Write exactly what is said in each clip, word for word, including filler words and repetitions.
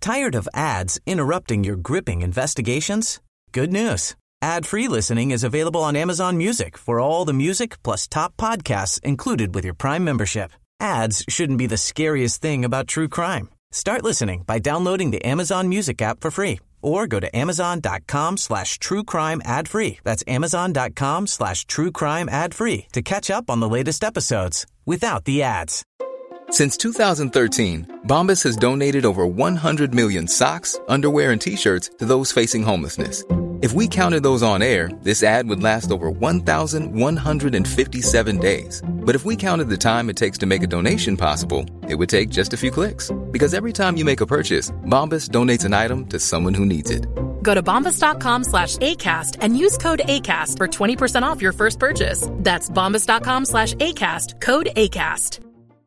Tired of ads interrupting your gripping investigations? Good news. Ad-free listening is available on Amazon Music for all the music plus top podcasts included with your Prime membership. Ads shouldn't be the scariest thing about true crime. Start listening by downloading the Amazon Music app for free or go to amazon.com slash true crime ad free. That's amazon.com slash true crime ad free to catch up on the latest episodes without the ads. Since two thousand thirteen, Bombas has donated over one hundred million socks, underwear, and T-shirts to those facing homelessness. If we counted those on air, this ad would last over one thousand one hundred fifty-seven days. But if we counted the time it takes to make a donation possible, it would take just a few clicks. Because every time you make a purchase, Bombas donates an item to someone who needs it. Go to bombas.com slash ACAST and use code ACAST for twenty percent off your first purchase. That's bombas.com slash ACAST, code ACAST.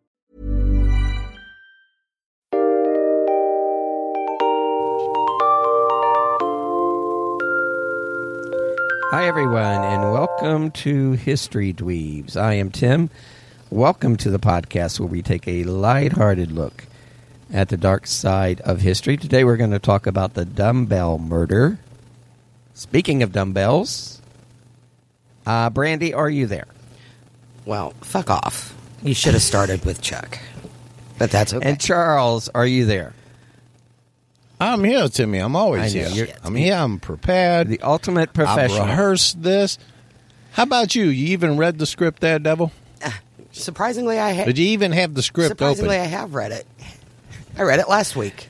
Hi, everyone, and welcome to History Dweebs. I am Tim. Welcome to the podcast where we take a lighthearted look at the dark side of history. Today we're going to talk about the dumbbell murder. Speaking of dumbbells, uh, Brandy, are you there? Well, fuck off. You should have started with Chuck. But that's okay. And Charles, are you there? I'm here, Timmy. I'm always I know, here. you're- I'm here. I'm prepared. The ultimate professional. I've rehearsed this. How about you? You even read the script there, Devil? Uh, surprisingly, I have. Did you even have the script Surprisingly, open? I have read it. I read it last week.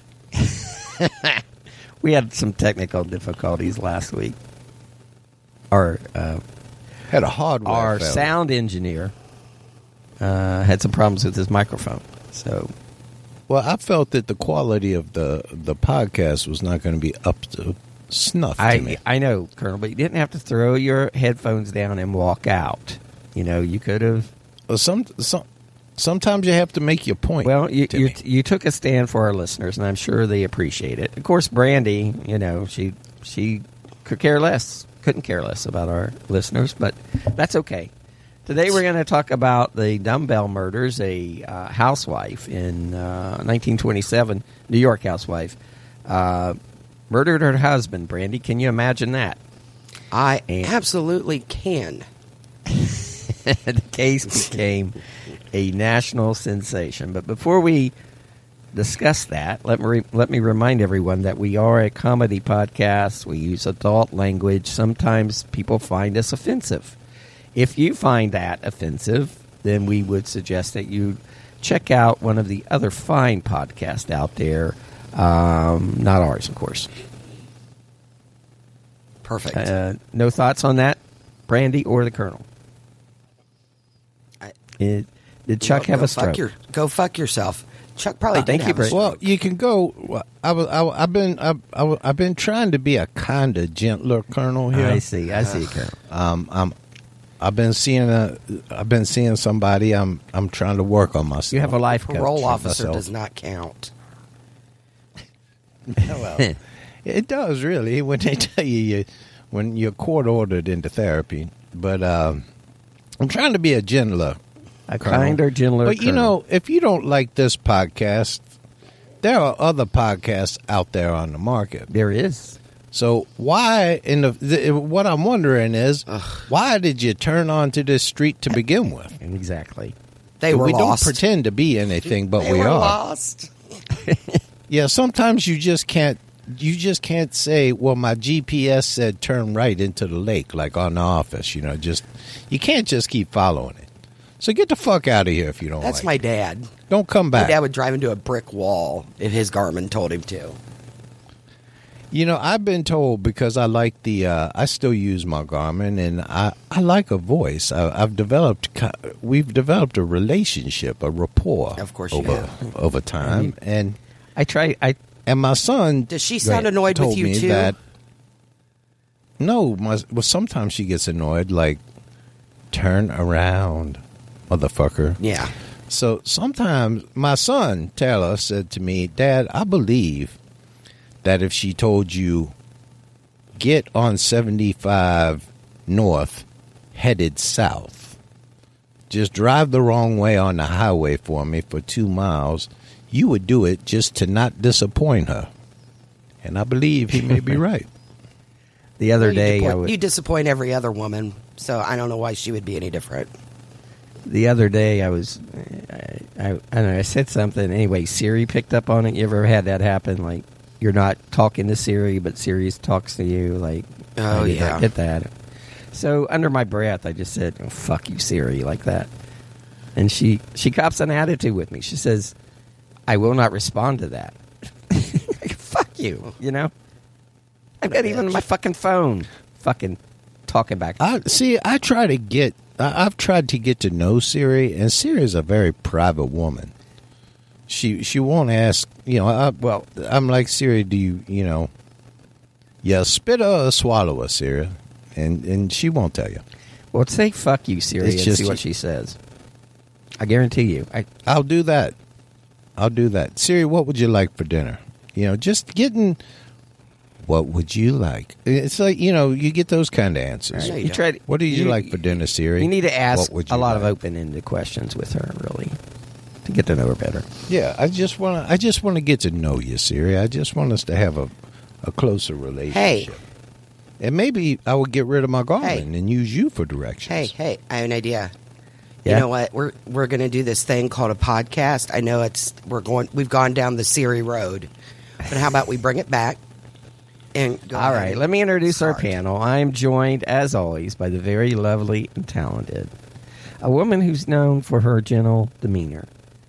We had some technical difficulties last week. Our uh, Had a hardware our failure. sound engineer uh, had some problems with his microphone. So Well, I felt that the quality of the the podcast was not going to be up to snuff to me. I I know, Colonel, but you didn't have to throw your headphones down and walk out. You know, you could have. Well, some, some, sometimes you have to make your point. Well, you, you Timmy. you took a stand for our listeners, and I'm sure they appreciate it. Of course, Brandy, you know, she she could care less, couldn't care less about our listeners, but that's okay. Today we're going to talk about the dumbbell murders. A uh, housewife in uh, nineteen twenty-seven, New York housewife, uh, murdered her husband. Brandy, can you imagine that? I And- absolutely can. The case became a national sensation. But before we discuss that, let me re- let me remind everyone that we are a comedy podcast. We use adult language. Sometimes people find us offensive. If you find that offensive, then we would suggest that you check out one of the other fine podcasts out there. Um, not ours, of course. Perfect. Uh, no thoughts on that, Brandy or the Colonel? I- It, did Chuck go, have go a stroke? Fuck your, go fuck yourself. Chuck probably Oh, did thank you, have a Brett. stroke. Well, you can go. well, I was. I, I've been. I, I, I've been trying to be a kind of gentler Colonel here. I see. I see, Colonel. Um, I'm. I've been seeing a. I've been seeing somebody. I'm. I'm trying to work on myself. You have a life coach. Parole of officer myself. does not count. Well, it does really when they tell you, you when you're court ordered into therapy. But um, I'm trying to be a gentler, A Colonel. kinder, gentler But you Colonel. know, if you don't like this podcast, there are other podcasts out there on the market. There is. So why in the, the what I'm wondering is why did you turn onto this street to begin with? Exactly. They were we lost. don't pretend to be anything, but they we were are. lost. Yeah, sometimes you just can't. You just can't say, "Well, my G P S said turn right into the lake," like on The Office. You know, just you can't just keep following it. So get the fuck out of here if you don't. That's like my it. dad. Don't come My back. dad would drive into a brick wall if his Garmin told him to. You know, I've been told because I like the. Uh, I still use my Garmin, and I, I like a voice. I, I've developed. co- We've developed a relationship, a rapport. Of course you over have. over time, and I try. I and my son. Does she Go sound ahead, annoyed with told you, me too? That, no, my, well, sometimes she gets annoyed. Like, turn around, motherfucker. Yeah. So sometimes my son, Taylor, said to me, Dad, I believe that if she told you, get on seventy-five north, headed south, just drive the wrong way on the highway for me for two miles, you would do it just to not disappoint her. And I believe he may be right. The other Well, you day, I disappoint, was, you disappoint every other woman, so I don't know why she would be any different. the other day I was, I, I, I don't know, I said something. Anyway, Siri picked up on it. You ever had that happen? Like, you're not talking to Siri, but Siri talks to you. Like, Oh, I did yeah. not get that. So under my breath, I just said, oh, "Fuck you, Siri," like that. And she she cops an attitude with me. She says, "I will not respond to that." Like, fuck you, you know. I've got even my fucking phone, fucking talking back. I see. I try to get. I, I've tried to get to know Siri, and Siri is a very private woman. She she won't ask. You know. I, well, I'm like, Siri, do you you know? Yeah, spit or swallow a Siri, and and she won't tell you. Well, say fuck you, Siri, It's and just- see what she says. I guarantee you. I I'll do that. I'll do that. Siri, what would you like for dinner? You know, just getting. What would you like? It's like, you know, you get those kind of answers. Right. you try. To, What do you, like for dinner, Siri? You need to ask What would a you lot of like? open-ended questions with her, really, to get to know her better. Yeah, I just want to. I just want to get to know you, Siri. I just want us to have a, a closer relationship. Hey. And maybe I would get rid of my Garmin Hey. and use you for directions. Hey, hey, I have an idea. Yeah? You know what? We're we're going to do this thing called a podcast. I know it's we're going we've gone down the Siri road, but how about we bring it back? And go All ahead right, and let me introduce our start. panel. I am joined, as always, by the very lovely and talented, a woman who's known for her gentle demeanor.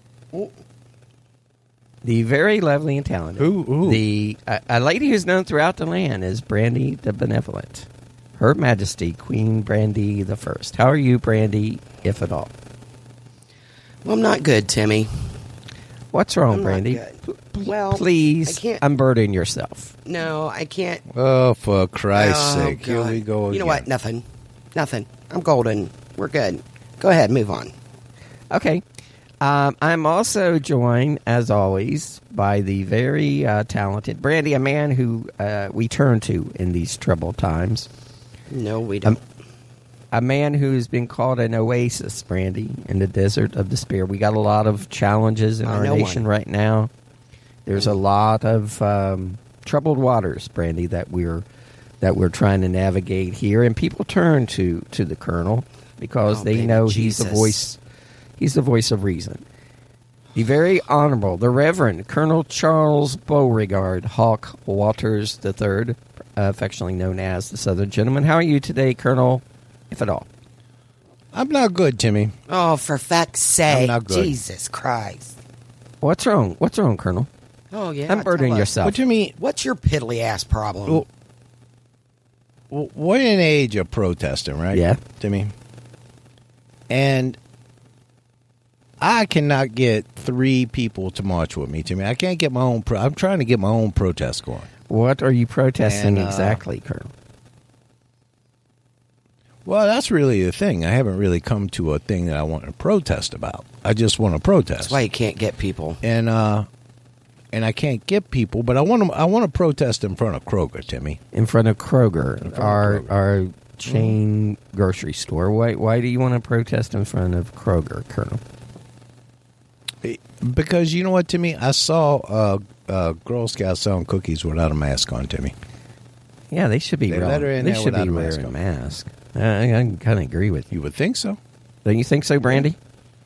The very lovely and talented. Who- who? The a, a lady who's known throughout the land as Brandy the Benevolent. Her Majesty Queen Brandy the First. How are you, Brandy, if at all? Well, I'm not good, Timmy. What's wrong, I'm not Brandy? good. P- p- Well, please I can't- unburden yourself. No, I can't. Oh, for Christ's Oh, sake! Here God. we go. You know again. what? Nothing. Nothing. I'm golden. We're good. Go ahead. Move on. Okay. Um, I'm also joined, as always, by the very uh, talented Brandy, a man who uh, we turn to in these troubled times. No, we don't. A man who's been called an oasis, Brandy, in the desert of despair. We got a lot of challenges in I our know nation one. right now. There's a lot of um, troubled waters, Brandy, that we're that we're trying to navigate here, and people turn to to the Colonel because Oh, they baby know he's the Jesus. voice. He's the voice of reason. The very honorable, the Reverend Colonel Charles Beauregard Hawk Walters the Third, uh, affectionately known as the Southern Gentleman. How are you today, Colonel, if at all? I'm not good, Timmy. Oh, for fuck's sake. not good. Jesus Christ. What's wrong? What's wrong, Colonel? Oh, yeah. Unburden tell us. yourself. What do you mean? What's your piddly ass problem? Well, well, we're in an age of protesting, right? Yeah. Timmy. And I cannot get three people to march with me, Timmy. I can't get my own. Pro- I'm trying to get my own protest going. What are you protesting And, uh, exactly, Colonel? Well, that's really the thing. I haven't really come to a thing that I want to protest about. I just want to protest. That's why you can't get people. and uh, and I can't get people, but I want to. I want to protest in front of Kroger, Timmy. In front of Kroger, front of our Kroger. our chain grocery store. Why why do you want to protest in front of Kroger, Colonel? Because you know what, Timmy? I saw uh, uh, Girl Scouts selling cookies without a mask on, Timmy. Yeah, they should be. They wearing- let her in they there should be without a mask wearing on. masks. Uh, I, I kind of agree with you. You would think so. Don't you think so, Brandy?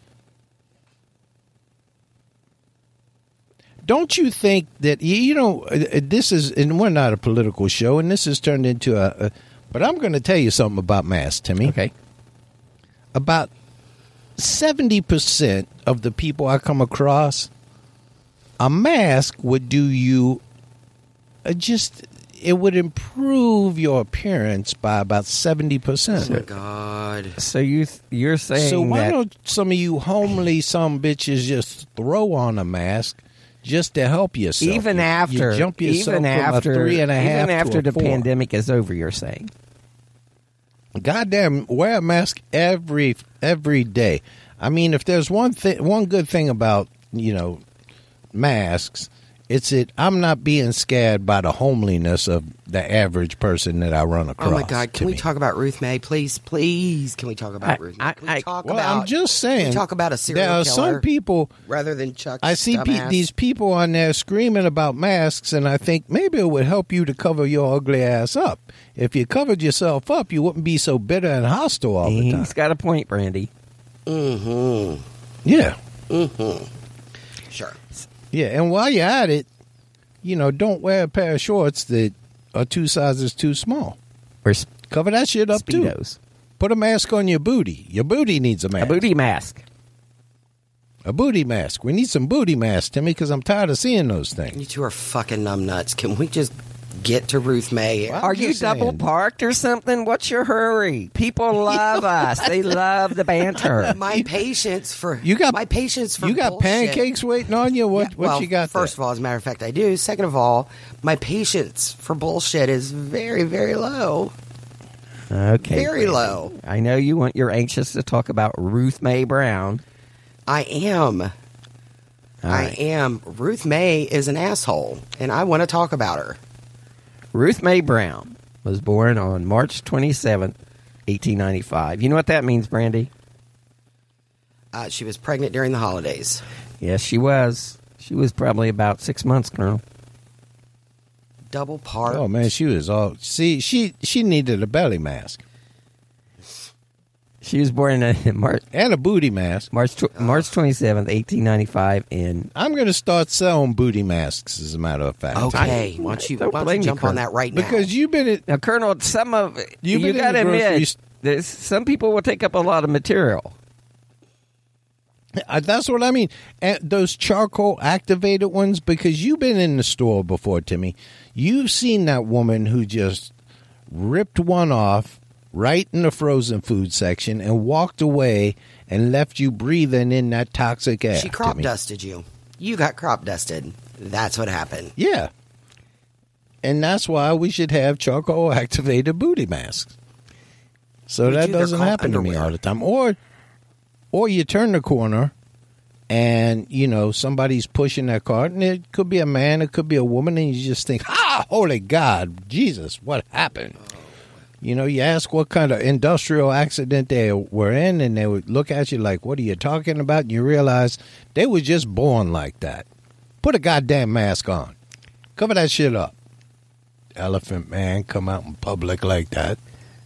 Don't you think that, you you know, uh, this is, and we're not a political show, and this has turned into a, a but I'm going to tell you something about masks, Timmy. Okay. About seventy percent of the people I come across, a mask would do you uh, just, it would improve your appearance by about seventy percent. Oh, my God. So you th- you're saying So why that don't some of you homely some bitches just throw on a mask just to help yourself? even You- after you jump yourself even from after a three and a half even after to a the four. pandemic is over, you're saying? Goddamn, wear a mask every every day. I mean, if there's one thing, one good thing about you know masks It's it. I'm not being scared by the homeliness of the average person that I run across. Oh my God! Can we me. talk about Ruth May, please? Please, can we talk about I- Ruth May? I- Can we I- talk Well, about? I'm just can we saying. talk about a serial there are killer some people. rather than Chuck. I see pe- dumbass? these people on there screaming about masks, and I think maybe it would help you to cover your ugly ass up. If you covered yourself up, you wouldn't be so bitter and hostile all the time. He's got a point, Brandy. Mm-hmm. Yeah, Mm-hmm. Sure. yeah. And while you're at it, you know, don't wear a pair of shorts that are two sizes too small. Or s- Cover that shit up too. Speedos. Put a mask on your booty. Your booty needs a mask. A booty mask. A booty mask. We need some booty masks, Timmy, because I'm tired of seeing those things. You two are fucking numbnuts. Can we just get to Ruth May? Well, Are I'm you just double saying. parked or something? What's your hurry? People love us. They love the banter. My patience for You got my patience for You got bullshit. pancakes waiting on you. What Yeah, what well, you got? First there? of all, as a matter of fact, I do. Second of all, my patience for bullshit is very, very low. Okay. Very Brandy. low. I know you want. You're anxious to talk about Ruth May Brown. I am. All I right. am. Ruth May is an asshole, and I want to talk about her. Ruth May Brown was born on March twenty-seventh, eighteen ninety-five. You know what that means, Brandy? Uh, she was pregnant during the holidays. Yes, she was. She was probably about six months, Colonel. Double part. Oh man, she was all. See, she she needed a belly mask She was born in March and a booty mask. March tw- March twenty-seventh, eighteen ninety-five. In I'm going to start selling booty masks, as a matter of fact. Okay, why don't you, Don't why don't blame you me, jump on Colonel. that right now? Because you've been at, now, Colonel, some of You've you been in got to the grocery admit, st- there's, some people will take up a lot of material. Uh, that's what I mean. And those charcoal activated ones, because you've been in the store before, Timmy. You've seen that woman who just ripped one off right in the frozen food section and walked away and left you breathing in that toxic air. she crop Timmy. dusted you. You got crop dusted. That's what happened. Yeah. And that's why we should have charcoal activated booty masks. So We that do, they're doesn't called happen to me underwear. all the time. Or or you turn the corner and, you know, somebody's pushing that cart, and it could be a man, it could be a woman, and you just think, ah, holy God, Jesus, what happened? You know, you ask what kind of industrial accident they were in, and they would look at you like, what are you talking about? And you realize they were just born like that. Put a goddamn mask on. Cover that shit up. Elephant man come out in public like that.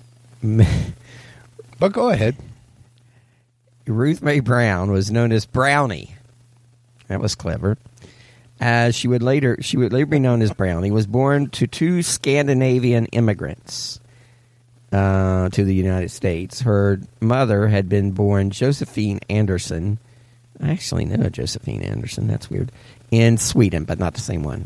But go ahead. Ruth May Brown was known as Brownie. That was clever. As she would later, she would later be known as Brownie. Was born to two Scandinavian immigrants uh, to the United States. Her mother had been born Josephine Anderson. I actually know Josephine Anderson. That's weird. In Sweden, but not the same one.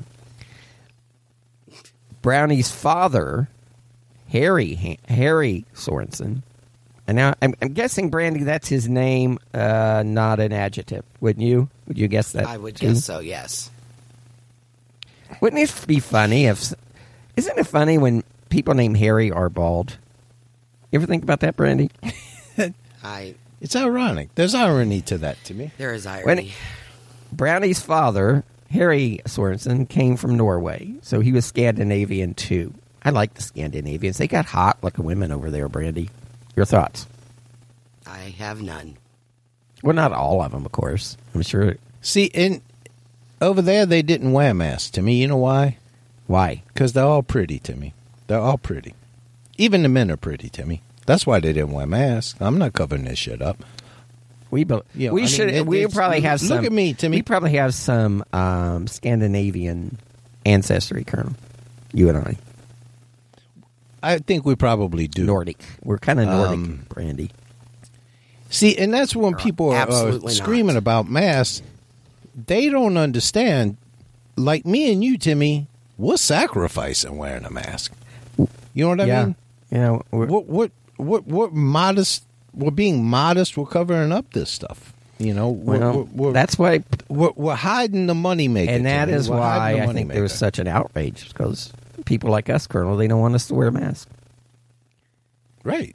Brownie's father, Harry Harry Sorensen. And now I'm, I'm guessing, Brandy, that's his name, uh, not an adjective. Wouldn't you? Would you guess that? I would too? guess so, yes. Wouldn't it be funny if? Isn't it funny when people named Harry are bald? You ever think about that, Brandy? I It's ironic. There's irony to that to me. there is irony. When Brownie's father, Harry Sorensen, came from Norway, so he was Scandinavian too. I like the Scandinavians. They got hot looking women over there, Brandy. Your thoughts? I have none. Well, not all of them, of course. I'm sure. See, in over there they didn't wear masks to me. You know why? Why? Because they're all pretty to me. They're all pretty. Even the men are pretty to me. That's why they didn't wear masks. I'm not covering this shit up. We be, You know, we I mean, should it- we it's- probably have look some. at me, Timmy. We probably have some um, Scandinavian ancestry, Colonel. You and I, I think we probably do. Nordic. We're kind of Nordic, Um, Brandy. See, and that's when people are uh, absolutely screaming not. about masks. They don't understand. Like me and you, Timmy, we're sacrificing wearing a mask. You know what I yeah, mean? you know, we're, What what what what modest? We're being modest. We're covering up this stuff. You know, we're, well, we're, we're, that's why, we're, we're hiding the money maker, and that Timmy. is We're why hiding the I think there was moneymaker. such an outrage because people like us, Colonel, they don't want us to wear masks. Right,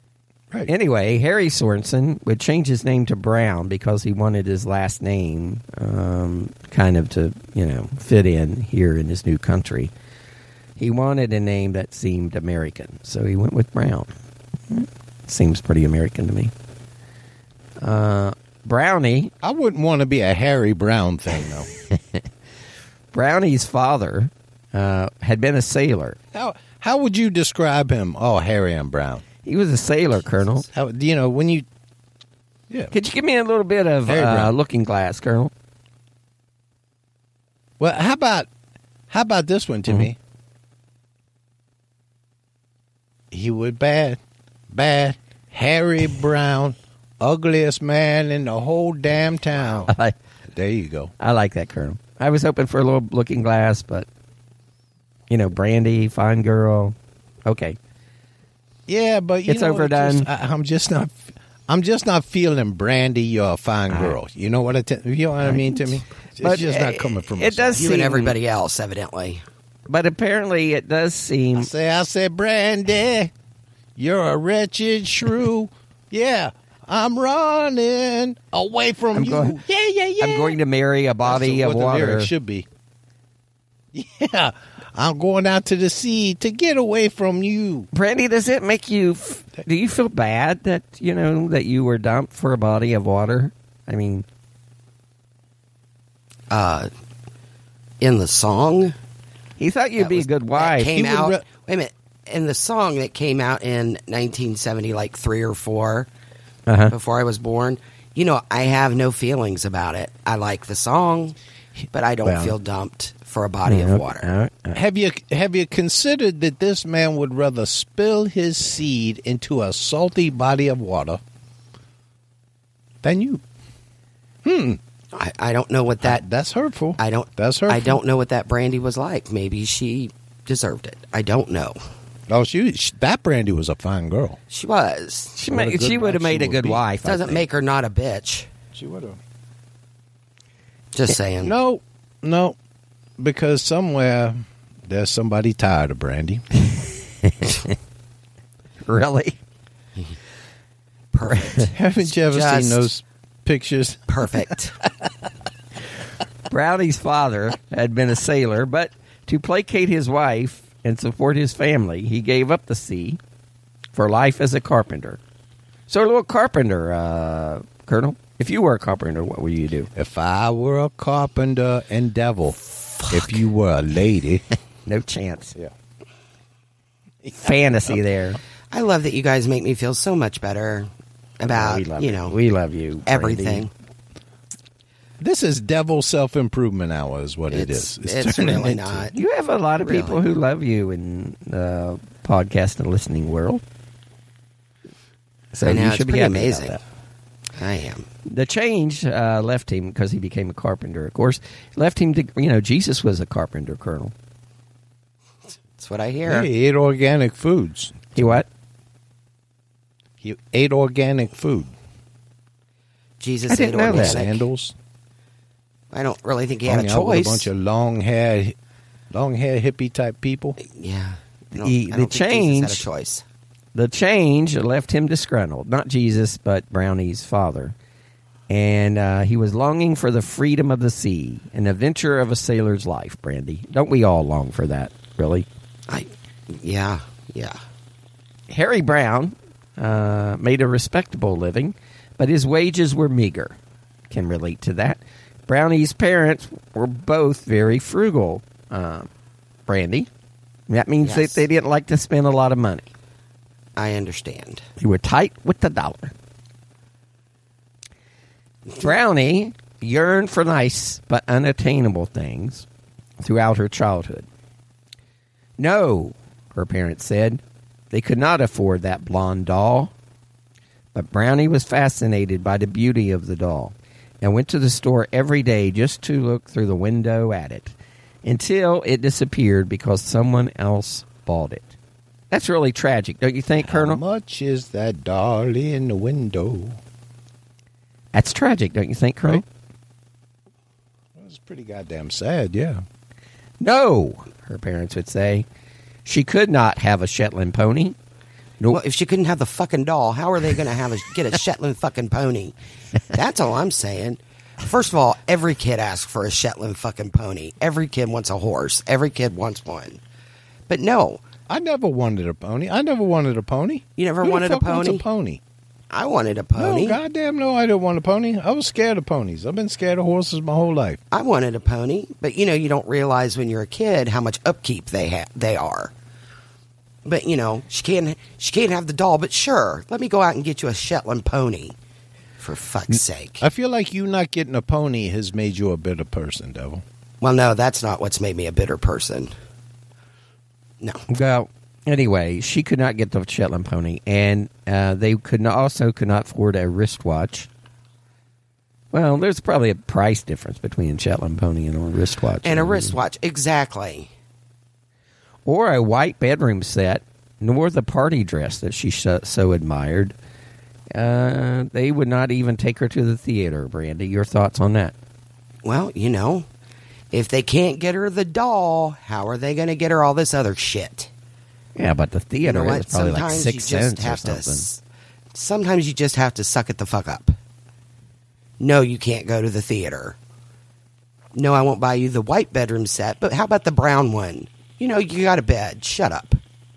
Right. Anyway, Harry Sorensen would change his name to Brown because he wanted his last name um, kind of to, you know, fit in here in his new country. He wanted a name that seemed American, so he went with Brown. Seems pretty American to me. Uh, Brownie. I wouldn't want to be a Harry Brown thing, though. Brownie's father uh, had been a sailor. How how would you describe him? Oh, Harry and Brown. He was a sailor, Colonel. How, you know, when you... Yeah. Could you give me a little bit of Harry uh, Brown. Looking Glass, Colonel? Well, how about how about this one, Timmy? He was bad, bad, Harry Brown, ugliest man in the whole damn town. I like, There you go. I like that, Colonel. I was hoping for a little Looking Glass, but, you know, Brandy, fine girl. Okay. Yeah, but you It's know, overdone. just- I, I'm just not. I'm just not feeling Brandy. You're a fine All girl. right. You know what I? Te- you know what I mean, Timmy? It's But, just uh, not coming from it does myself. You seem- and everybody else, evidently. But apparently it does seem... I say, I say, Brandy, you're a wretched shrew. Yeah, I'm running away from I'm you. going- yeah, yeah, yeah. I'm going to marry a body That's of what the water. lyrics should be. Yeah, I'm going out to the sea to get away from you. Brandy, does it make you... F- do you feel bad that, you know, that you were dumped for a body of water? I mean... Uh, in the song, He thought you'd that be was- a good that wife. came He would out. re- wait a minute. In the song that came out in nineteen seventy, like three or four, Uh-huh. before I was born, you know, I have no feelings about it. I like the song, but I don't Well. feel dumped for a body Yeah, of okay, water. all right, all right. Have you have you considered that this man would rather spill his seed into a salty body of water than you? Hmm. I, I don't know what that. That's hurtful. I don't. That's hurtful. I don't know what that Brandy was like. Maybe she deserved it. I don't know. Oh, she, she that Brandy was a fine girl. She was. She, What a ma- good she would have wife she made a would good be. wife. I Doesn't think. make her not a bitch. She would have. Just saying. No, no, because somewhere there's somebody tired of Brandy. Really? Perfect. Haven't you ever Just- seen those pictures? Perfect. Brownie's father had been a sailor, but to placate his wife and support his family, he gave up the sea for life as a carpenter. So, a little carpenter, uh, Colonel, if you were a carpenter, what would you do? If I were a carpenter and devil, if you were a lady, No chance. yeah. Fantasy there. I love that you guys make me feel so much better about, we love you you. know, we love you. Brandy. everything. This is devil self improvement hour, is what it It's, is. it's turning really into- not. You have a lot of Really? people who love you in the podcast and listening world. So I know, you it's should be pretty happy amazing. about that. I am. The change uh, left him because he became a carpenter. Of course, left him to you know Jesus was a carpenter, Colonel. That's what I hear. He ate organic foods. He what? He ate organic food. Jesus I didn't ate know that. organic. Sandals. I don't really think he had Hung a out with choice. a bunch of long hair, long hair hippie type people. yeah. I don't, The- I the don't think Jesus change- had a choice. The change left him disgruntled. Not Jesus, but Brownie's father. And uh, he was longing for the freedom of the sea, an adventure of a sailor's life, Brandy. Don't we all long for that, really? I, yeah, yeah. Harry Brown uh, made a respectable living, but his wages were meager. Can relate to that. Brownie's parents were both very frugal, uh, Brandy. That means Yes. that they didn't like to spend a lot of money. I understand. They were tight with the dollar. Brownie yearned for nice but unattainable things throughout her childhood. No, her parents said, they could not afford that blonde doll. But Brownie was fascinated by the beauty of the doll and went to the store every day just to look through the window at it until it disappeared because someone else bought it. That's really tragic, don't you think, How Colonel? much is that doll in the window? That's tragic, don't you think, Colonel? It's pretty goddamn sad, yeah. No, her parents would say. She could not have a Shetland pony. Nope. Well, if she couldn't have the fucking doll, how are they going to have a get a Shetland fucking pony? That's all I'm saying. First of all, every kid asks for a Shetland fucking pony. Every kid wants a horse. Every kid wants one. But no, I never wanted a pony. I never wanted a pony. You never Who the wanted a fuck wants pony? a pony? I wanted a pony. No, goddamn no, I didn't want a pony. I was scared of ponies. I've been scared of horses my whole life. I wanted a pony, but you know, you don't realize when you're a kid how much upkeep they ha- they are. But you know, she can't she can't have the doll. But sure, let me go out and get you a Shetland pony, for fuck's sake. I feel like you not getting a pony has made you a bitter person, Devil. Well, no, that's not what's made me a bitter person. No. Well, anyway, she could not get the Shetland pony, and uh, they could not, also could not afford a wristwatch. Well, there's probably a price difference between a Shetland pony and a wristwatch. And a wristwatch, exactly. Or a white bedroom set, nor the party dress that she so, so admired. Uh, they would not even take her to the theater, Brandy. Your thoughts on that? Well, you know, if they can't get her the doll, how are they going to get her all this other shit? Yeah, but the theater You know what? is probably Sometimes like you six just cents or have to. something. s- Sometimes you just have to suck it the fuck up. No, you can't go to the theater. No, I won't buy you the white bedroom set, but how about the brown one? You know, you got a bed. Shut up.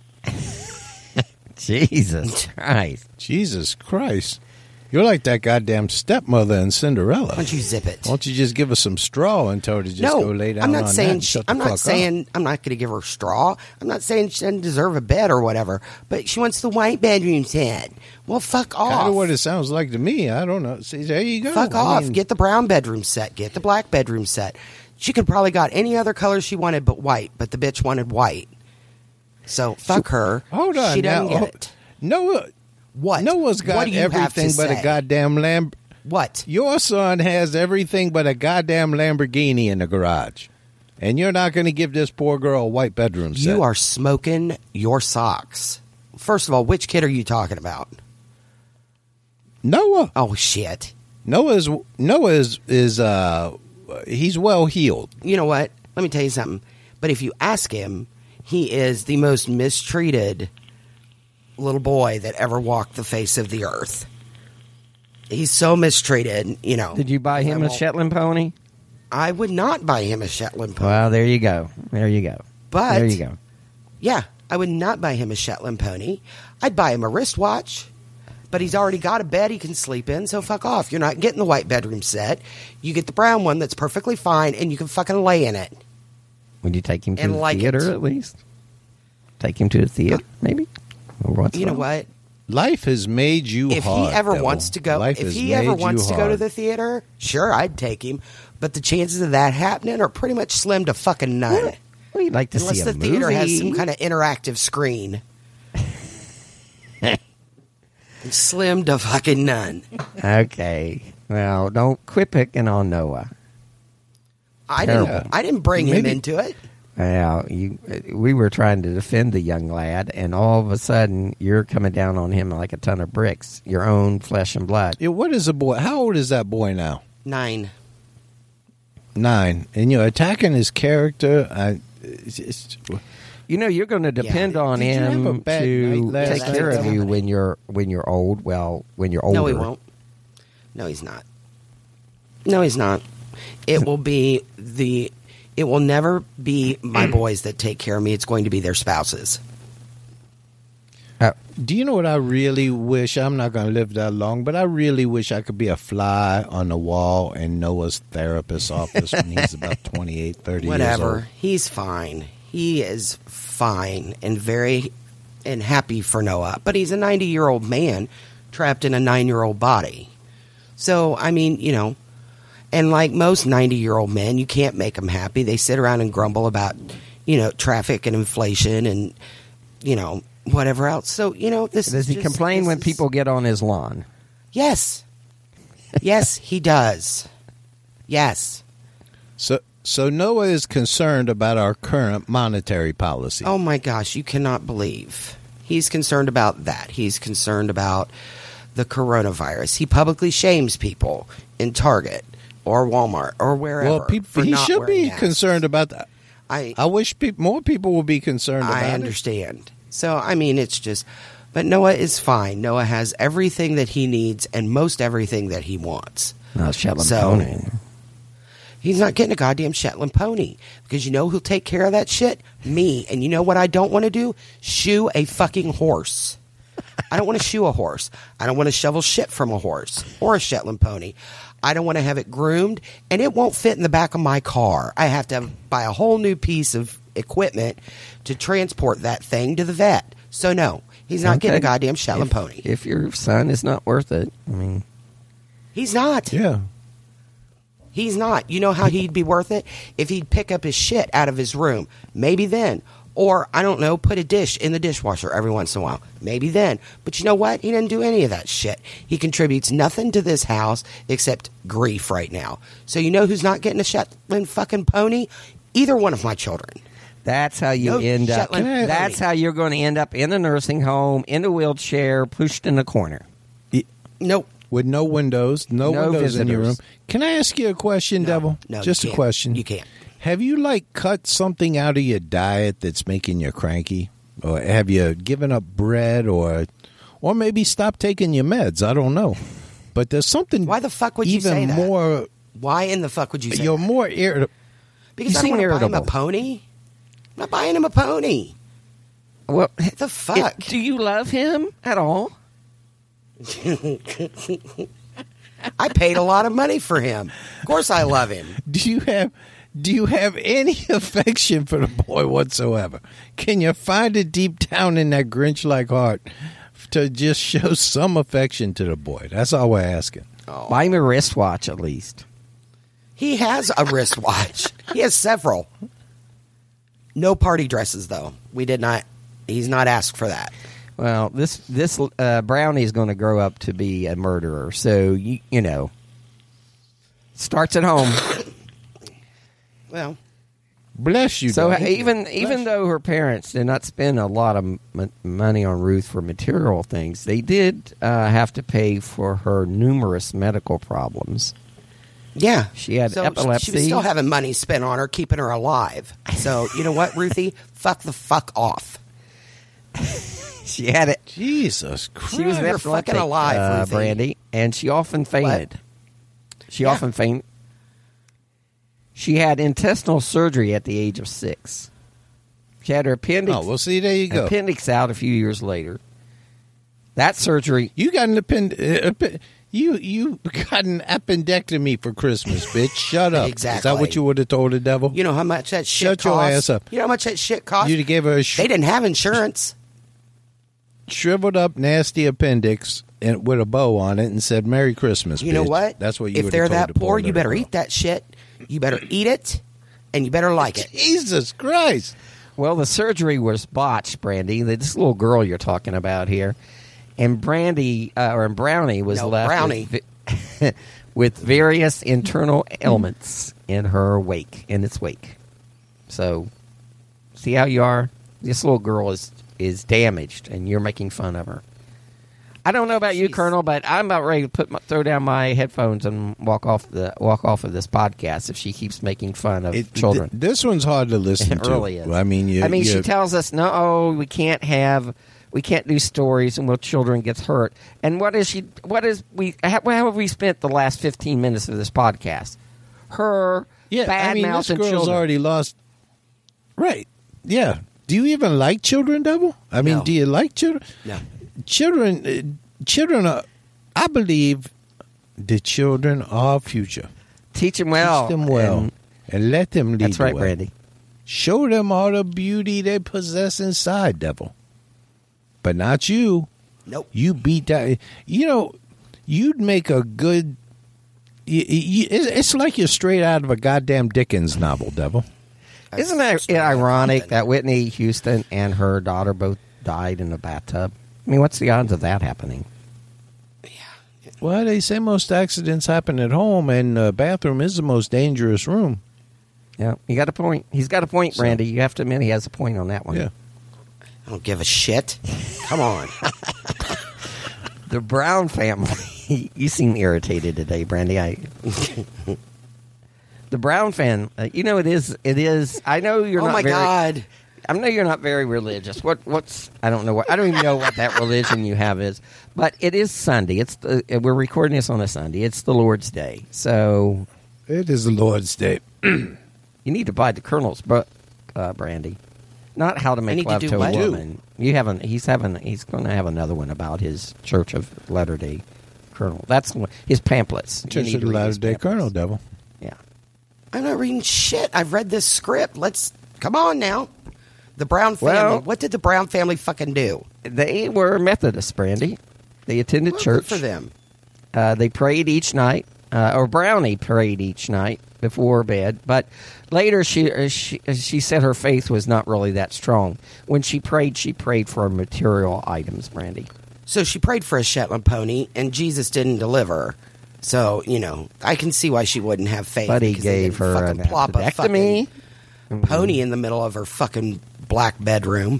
Jesus Christ. Jesus Christ. You're like that goddamn stepmother in Cinderella. Why don't you zip it? Why don't you just give her some straw and tell her to just no, go lay down I'm not on saying that and she, shut the I'm not fuck saying up? I'm not going to give her straw. I'm not saying she doesn't deserve a bed or whatever. But she wants the white bedroom set. Well, fuck off. Kind of what it sounds like to me. I don't know. See, there you go. Fuck I off. mean, Get the brown bedroom set. Get the black bedroom set. She could probably got any other color she wanted but white, but the bitch wanted white. So fuck her. Hold on She doesn't now. get Oh, it. Noah, What? Noah's What got do you have to everything but say? a goddamn Lamb. What? Your son has everything but a goddamn Lamborghini in the garage. And you're not going to give this poor girl a white bedroom set. You are smoking your socks. First of all, which kid are you talking about? Noah. Oh shit. Noah is, Noah is, is uh, he's well healed. You know what? Let me tell you something. But if you ask him, he is the most mistreated little boy that ever walked the face of the earth. He's so mistreated, you know. Did you buy him I a won't- Shetland pony? I would not buy him a Shetland pony. Well, there you go. There you go. But- there you go. Yeah, I would not buy him a Shetland pony. I'd buy him a wristwatch. But he's already got a bed he can sleep in, so fuck off. You're not getting the white bedroom set. You get the brown one that's perfectly fine, and you can fucking lay in it. Would you take him to And the like theater it. at least? Take him to the theater, maybe? Or what's You know wrong? what? Life has made you If hard. he ever Devil. wants to go, Life if has he made ever you wants to go to hard. the theater, sure, I'd take him. But the chances of that happening are pretty much slim to fucking none. Well, you'd like to Unless see a the theater movie. has some kind of interactive screen. Slim to fucking none. Okay. Well, don't quit picking on Noah. I Terrible. didn't. I didn't bring him Maybe- into it. Well, you, we were trying to defend the young lad, and all of a sudden, you're coming down on him like a ton of bricks. Your own flesh and blood. Yeah, what is a boy? How old is that boy now? Nine. Nine. And you're attacking his character. I, it's, it's, You know, you're going to depend Yeah. on Did you have a him bad to night last take night? care of Yeah. you when you're when you're old. Well, when you're older. No, he won't. No, he's not. No, he's not. It will be the. It will never be my boys that take care of me. It's going to be their spouses. Uh, do you know what I really wish? I'm not going to live that long, but I really wish I could be a fly on the wall in Noah's therapist's office when he's about twenty-eight, thirty years old. Whatever. He's fine. He is fine and very and happy for Noah. But he's a ninety-year-old man trapped in a nine-year-old body. So, I mean, you know, and like most ninety-year-old men, you can't make them happy. They sit around and grumble about, you know, traffic and inflation and, you know, whatever else. So, you know, this Does is he just- complain this when is- people get on his lawn? Yes. Yes, he does. Yes. So, so Noah is concerned about our current monetary policy. Oh my gosh, you cannot believe. He's concerned about that. He's concerned about the coronavirus. He publicly shames people in Target or Walmart or wherever. well, peop- for he not should wearing be masks. concerned about that. I I wish peop more people would be concerned about I it. understand. So I mean, it's just But Noah is fine. Noah has everything that he needs and most everything that he wants. No, Shetland So- pony. He's not getting a goddamn Shetland pony. Because you know who'll take care of that shit? Me. And you know what I don't want to do? Shoe a fucking horse. I don't want to shoe a horse. I don't want to shovel shit from a horse or a Shetland pony. I don't want to have it groomed, and it won't fit in the back of my car. I have to buy a whole new piece of equipment to transport that thing to the vet. So no, he's not getting a Okay. goddamn Shetland if, pony. If your son is not worth it, I mean, He's not. Yeah. He's not. You know how he'd be worth it? If he'd pick up his shit out of his room. Maybe then. Or, I don't know, put a dish in the dishwasher every once in a while. Maybe then. But you know what? He doesn't do any of that shit. He contributes nothing to this house except grief right now. So you know who's not getting a Shetland fucking pony? Either one of my children. that's how you No end up. Shetland pony. That's how you're going to end up in a nursing home, in a wheelchair, pushed in a corner. Nope. With no windows, no, No windows in your room. visitors. Can I ask you a question, No, Devil? no, you Just a can't. question. You can't. Have you like cut something out of your diet that's making you cranky, or have you given up bread, or, or maybe stopped taking your meds? I don't know, but there's something. Why the fuck would you even say that? more? Why in the fuck would you say You're that? more irritable. Because you I don't seem want to buy him a irritable. pony. I'm not buying him a pony. Well, What the fuck? do you love him at all? I paid a lot of money for him. Of course I love him. Do you have? Do you have any affection for the boy whatsoever? Can you find it deep down in that Grinch-like heart to just show some affection to the boy? That's all we're asking. Buy him a wristwatch at least. He has a wristwatch. He has several. No party dresses, though. We did not. He's not asked for that. Well, this this uh, brownie is going to grow up to be a murderer. So you you know, starts at home. Well, Bless you. So Devil. even even though her parents did not spend a lot of m- money on Ruth for material things, they did uh, have to pay for her numerous medical problems. yeah. She had so epilepsy. She was still having money spent on her, keeping her alive. So, you know what, Ruthie? Fuck the fuck off. She had it. Jesus Christ. She was You're epileptic, fucking alive, uh, Ruthie. Brandy, and she often fainted. She Yeah. often fainted. She had intestinal surgery at the age of six. She had her appendix, Oh, well, see, there you go. appendix out a few years later. That surgery, You got an append- uh, appe- you you got an appendectomy for Christmas, bitch. Shut up. Is Exactly. that what you would have told the devil? You know how much that shit Shut costs? your ass up. You know how much that shit costs? You gave her a sh- They didn't have insurance. shriveled up, nasty appendix and with a bow on it, and said "Merry Christmas." You know bitch." what? That's what you. If would've they're told that the poor, little you better girl. eat that shit. You better eat it, and you better like it. Jesus Christ! well, the surgery was botched, Brandy. This little girl you're talking about here. And Brandy, uh, or Brownie, was No, left Brownie. With, vi- with various internal ailments in her wake, in its wake. So, see how you are? This little girl is is damaged, and you're making fun of her. I don't know about you, Jeez. Colonel, but I'm about ready to put my, throw down my headphones and walk off the walk off of this podcast if she keeps making fun of It- children. th- this one's hard to listen It to. really is. I mean, you, I mean, you, she tells us, no, oh, we can't have, we can't do stories, and well, children gets hurt. And what is she? What is we? How, how have we spent the last fifteen minutes of this podcast? Her yeah. bad I mean, this mouthing girl's children. already lost. Right? Yeah. Do you even like children, Devil? I mean, No. do you like children? No. Children, uh, children are. I believe the children are our future. Teach them well. Teach them well, and- and, let them lead that's the right, way. Brandy. Show them all the beauty they possess inside, Devil. But not you. Nope. You beat that. You know, you'd make a good. You, you, it's like you're straight out of a goddamn Dickens novel, Devil. Isn't that ironic that Whitney Houston and her daughter both died in a bathtub? I mean, what's the odds of that happening? Well, they say most accidents happen at home, and the bathroom is the most dangerous room. Yeah, you got a point. He's got a point, So- Brandy. You have to admit he has a point on that one. Yeah. I don't give a shit. Come on. The Brown family. You seem irritated today, Brandy. I. The Brown fan. Uh, you know, it is. It is. I know you're Oh not my very. God. I know you're not very religious. What? What's? I don't know what. I don't even know what that religion you have is. But it is Sunday. It's the, we're recording this on a Sunday. It's the Lord's Day. So It is the Lord's Day. you need to buy the Colonel's book, uh, Brandy. Not How to I Make need to Love do to, a what? Woman. You haven't. He's having. He's going to have another one about his Church of Latter Day Colonel. That's one- his pamphlets. You Church need of to the read Latter his Day pamphlets. Colonel, devil. Yeah. I'm not reading shit. I've read this script. Let's come on now. The Brown family. Well- what did the Brown family fucking do? They were Methodists, Brandy. They attended Well, good church for them. Uh, they prayed each night, uh, or Brownie prayed each night before bed. But later, she, uh, she uh, she said her faith was not really that strong. When she prayed, she prayed for material items, Brandy. So she prayed for a Shetland pony, and Jesus didn't deliver. So you know, I can see why she wouldn't have faith. But he because they gave didn't her fucking an plop a appendectomy. fucking pony in the middle of her fucking black bedroom.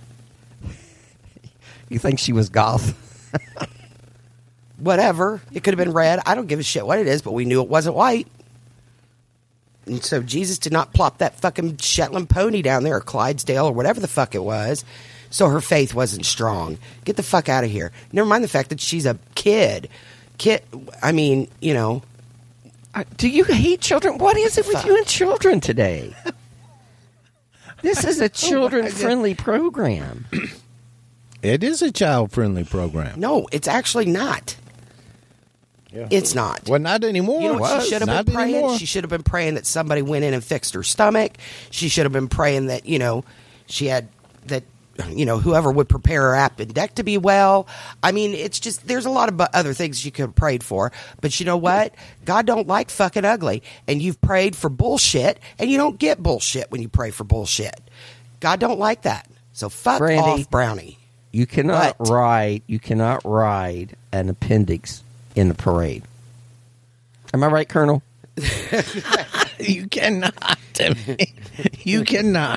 You think she was goth? Whatever. It could have been red. I don't give a shit what it is, but we knew it wasn't white. And so Jesus did not plop that fucking Shetland pony down there, or Clydesdale, or whatever the fuck it was. So her faith wasn't strong. Get the fuck out of here. Never mind the fact that she's a kid. Kid, I mean, you know, Uh, Do you hate children? What is it with Fuck. you and children today? This is a children-friendly program. It is a child-friendly program. no, it's actually not. It's not. Well, not anymore. You know what Was. she should have Not been praying? anymore. She should have been praying that somebody went in and fixed her stomach. She should have been praying that, you know, she had that, you know, whoever would prepare her appendectomy well. I mean, it's just, there's a lot of bu- other things she could have prayed for. But you know what? God don't like fucking ugly. And you've prayed for bullshit, and you don't get bullshit when you pray for bullshit. God don't like that. So fuck Brandy. off, Brownie. You cannot What? ride. You cannot ride an appendix in the parade. Am I right, Colonel? You cannot. You cannot.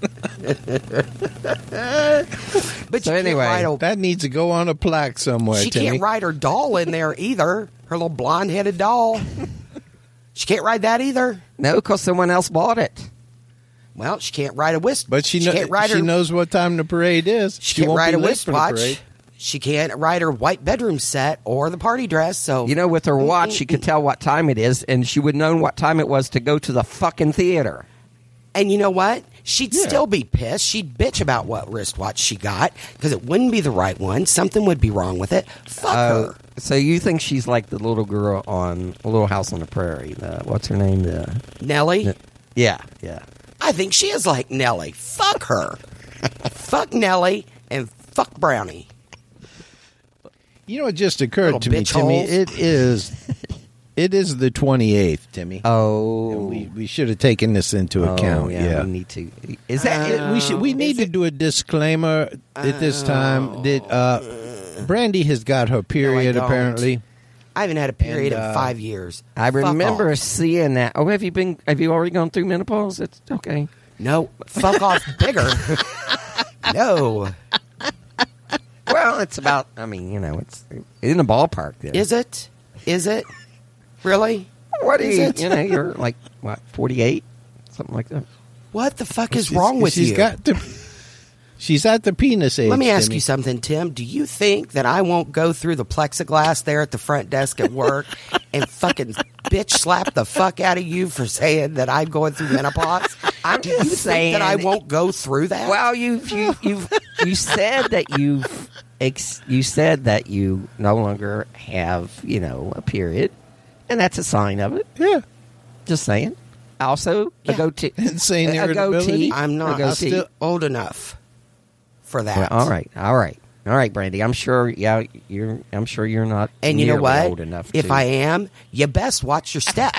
But So you anyway, can't ride a That needs to go on a plaque somewhere, She Timmy. can't ride her doll in there either. Her little blonde-headed doll. She can't ride that either. No, because someone else bought it. Well, she can't ride a whisk. But she, kno- can't ride she her. knows what time the parade is. She can't won't ride be a late for the wristwatch. parade. She can't ride her white bedroom set or the party dress. So You know, with her watch, she could tell what time it is, and she would know what time it was to go to the fucking theater. and you know what? She'd Yeah. still be pissed. She'd bitch about what wristwatch she got because it wouldn't be the right one. Something would be wrong with it. Fuck Uh, her. so you think she's like the little girl on Little House on the Prairie? The, what's her name? The, Nellie. yeah, yeah. I think she is like Nellie. Fuck her. Fuck Nellie and fuck Brownie. You know, it just occurred Little to me, bitch Timmy. holes. It is, it is the twenty-eighth, Timmy. Oh, And we we should have taken this into oh, account. yeah, Yeah, we need to. Is that It- we should. We need to do a disclaimer at this time that uh, Brandy has got her period. don't. apparently, I haven't had a period And, uh, in five years. I Fuck remember off. seeing that. Oh, have you been? Have you already gone through menopause? It's okay. No, fuck off bigger. No. Well, it's about. I mean, you know, it's in the ballpark. There. Is it? Is it? Really? What do is you? it? You know, you're like what, forty-eight, something like that. What the fuck is She's- wrong with she's you? Got the, she's at the penis age. Let me ask Timmy. you something, Tim. Do you think that I won't go through the plexiglass there at the front desk at work and fucking bitch slap the fuck out of you for saying that I'm going through menopause? I'm Do just you saying think that I won't go through that? Well, you you you you said that you ex, you said that you no longer have you know a period, and that's a sign of it. Yeah, Just saying. Also, Yeah. a goatee. Insane a irritability. goatee. I'm a not goatee. still old enough for that. Well, all right, all right, all right, Brandy. I'm sure. Yeah, you're. I'm sure you're not. And you know nearly what? Old enough. If to, I am, you best watch your step.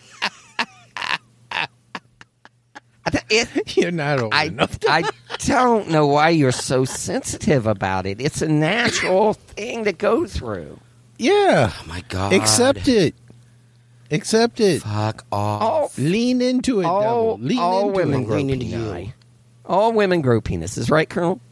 I th- it, you're not old I, enough. I don't know why you're so sensitive about it. It's a natural thing to go through. Yeah, Oh my god! accept it. Accept it. Fuck off. All, Lean into it, all, devil. Lean all into women it. grow Lean into peni. you. All women grow penises, right, Colonel?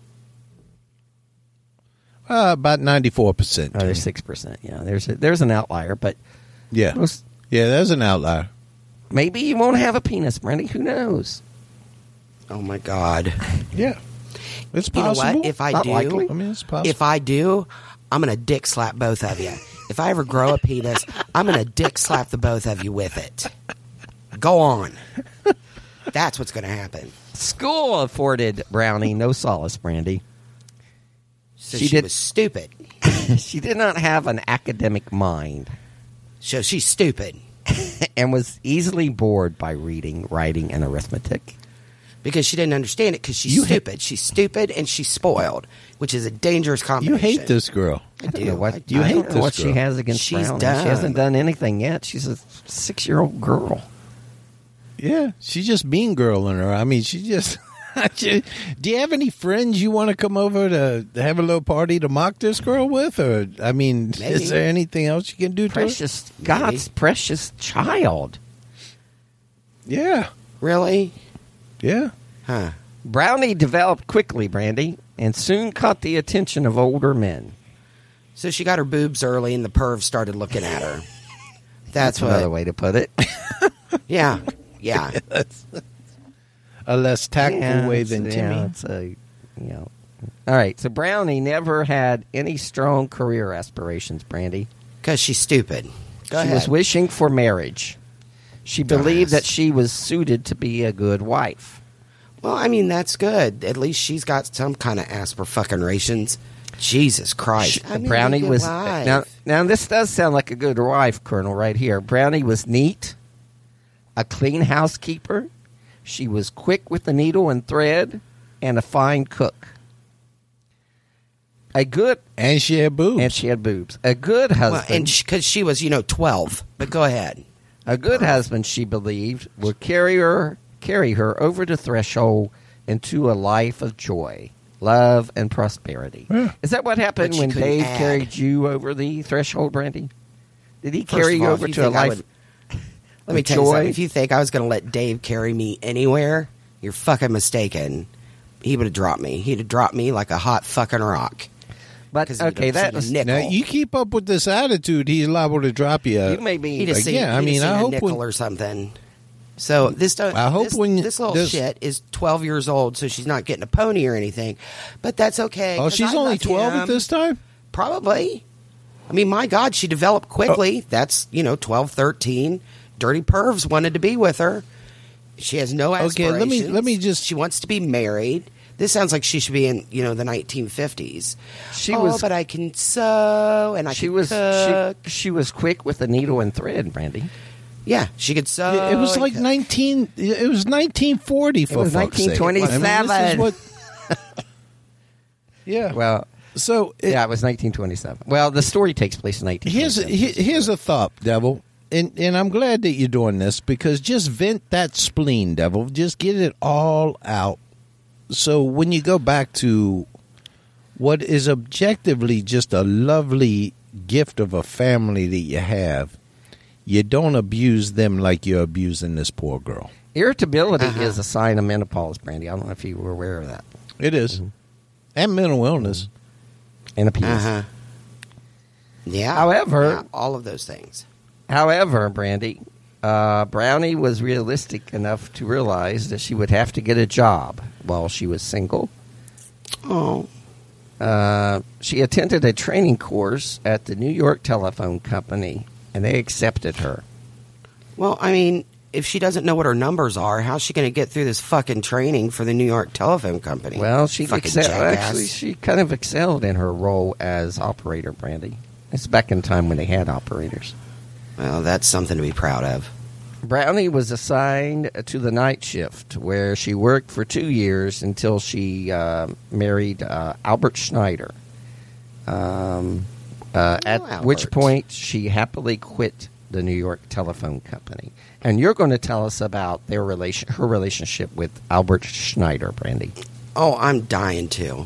Uh, about ninety-four percent. Oh, there's six percent. Yeah, there's a, there's an outlier, but Yeah, most, yeah. There's an outlier. maybe you won't have a penis, Brandy. Who knows? Oh my God. Yeah. It's You know possible. what? If I Not do, likely. I mean, it's possible. if I do, I'm gonna dick slap both of you. If I ever grow a penis, I'm gonna dick slap the both of you with it. Go on. That's what's gonna happen. School afforded Brownie no solace, Brandy. So She she, did- was stupid. She did not have an academic mind So she's stupid and was easily bored by reading, writing, and arithmetic. because she didn't understand it. Because she's You ha- stupid. She's stupid and she's spoiled, which is a dangerous you combination. hate this girl. I I do. don't know what, I You I hate don't know this what she girl. has against She's Brownie. dumb. She hasn't done anything yet. She's a six-year-old girl. Yeah, she's just mean girling her. I mean, she just. she- do you have any friends you want to come over to have a little party to mock this girl with, or I mean, Maybe. is there anything else you can do to her? Precious, God's precious child. Yeah, Really? yeah. Huh. Brownie developed quickly, Brandy, and soon caught the attention of older men. So she got her boobs early, and the perv started looking at her. That's, That's what. another way to put it. Yeah, yeah. A less tactful Yeah, way it's- than yeah, Timmy. it's a, you know. All right, so Brownie never had any strong career aspirations, Brandy. Because she's stupid. Go she ahead. was wishing for marriage. She believed Dumbass. that she was suited to be a good wife. Well, I mean, that's good. At least she's got some kind of aspirations. Jesus Christ. She- I mean, Brownie a good was wife. now. Now this does sound like a good wife, Colonel, right here. Brownie was neat, a clean housekeeper. She was quick with the needle and thread, and a fine cook. A good, And she had boobs. and she had boobs. A good Well, husband, and because she was, you know, twelve. But go ahead. a good husband, she believed, would carry her, carry her over the threshold into a life of joy, love, and prosperity. Yeah. Is that what happened But she when couldn't Dave add. carried you over the threshold, Brandy? Did he First carry of you all, over if you to a think I life would- of Let me tell you joy? something. If you think I was going to let Dave carry me anywhere, you're fucking mistaken. He would have dropped me. He'd have dropped me like a hot fucking rock. But 'Cause he'd okay, have that seen a was nickel. now you keep up with this attitude, he's liable to drop you. you may be. He'd have Like, seen, yeah, I he'd mean, have seen I a hope nickel when- or something. So this don't, I hope this, when this little this- shit is twelve years old, so she's not getting a pony or anything. But that's okay. Oh, 'cause she's I only love twelve him. at this time? Probably. I mean, my God, she developed quickly. That's, you know, twelve, thirteen. Dirty pervs wanted to be with her. She has no Okay, aspirations. let me- let me just- She wants to be married. This sounds like she should be in, you know, the nineteen fifties. She oh, was- but I can sew and I she can was cook. she, she was quick with the needle and thread, Brandy. Yeah, she could sew. it was and like cook. nineteen. It was nineteen forty. For was fuck's sake. nineteen twenty-seven. I mean, this is what- yeah. Well, so it, yeah, it was nineteen twenty-seven. Well, the story takes place in nineteen here's twenty-seven. he- here's a thought, Devil, and and I'm glad that you're doing this because just vent that spleen, Devil. Just get it all out. So when you go back to what is objectively just a lovely gift of a family that you have, you don't abuse them like you're abusing this poor girl. Irritability Uh-huh. is a sign of menopause, Brandy. I don't know if you were aware of that. It is. And mental illness. And a penis. Uh-huh. Yeah. However- yeah, all of those things. However, Brandy, uh, Brownie was realistic enough to realize that she would have to get a job while she was single. Oh. Uh, she attended a training course at the New York Telephone Company, and they accepted her. Well, I mean, if she doesn't know what her numbers are, how's she going to get through this fucking training for the New York Telephone Company? Well, she fucking excelled. jackass. Actually, she kind of excelled in her role as operator, Brandy. It's back in time when they had operators. Well, that's something to be proud of. Brownie was assigned to the night shift, where she worked for two years until she uh, married uh, Albert Schneider. Um, uh, at Oh, which Albert. point she happily quit the New York Telephone Company. And you're going to tell us about their relation, her relationship with Albert Schneider, Brandy. Oh, I'm dying to.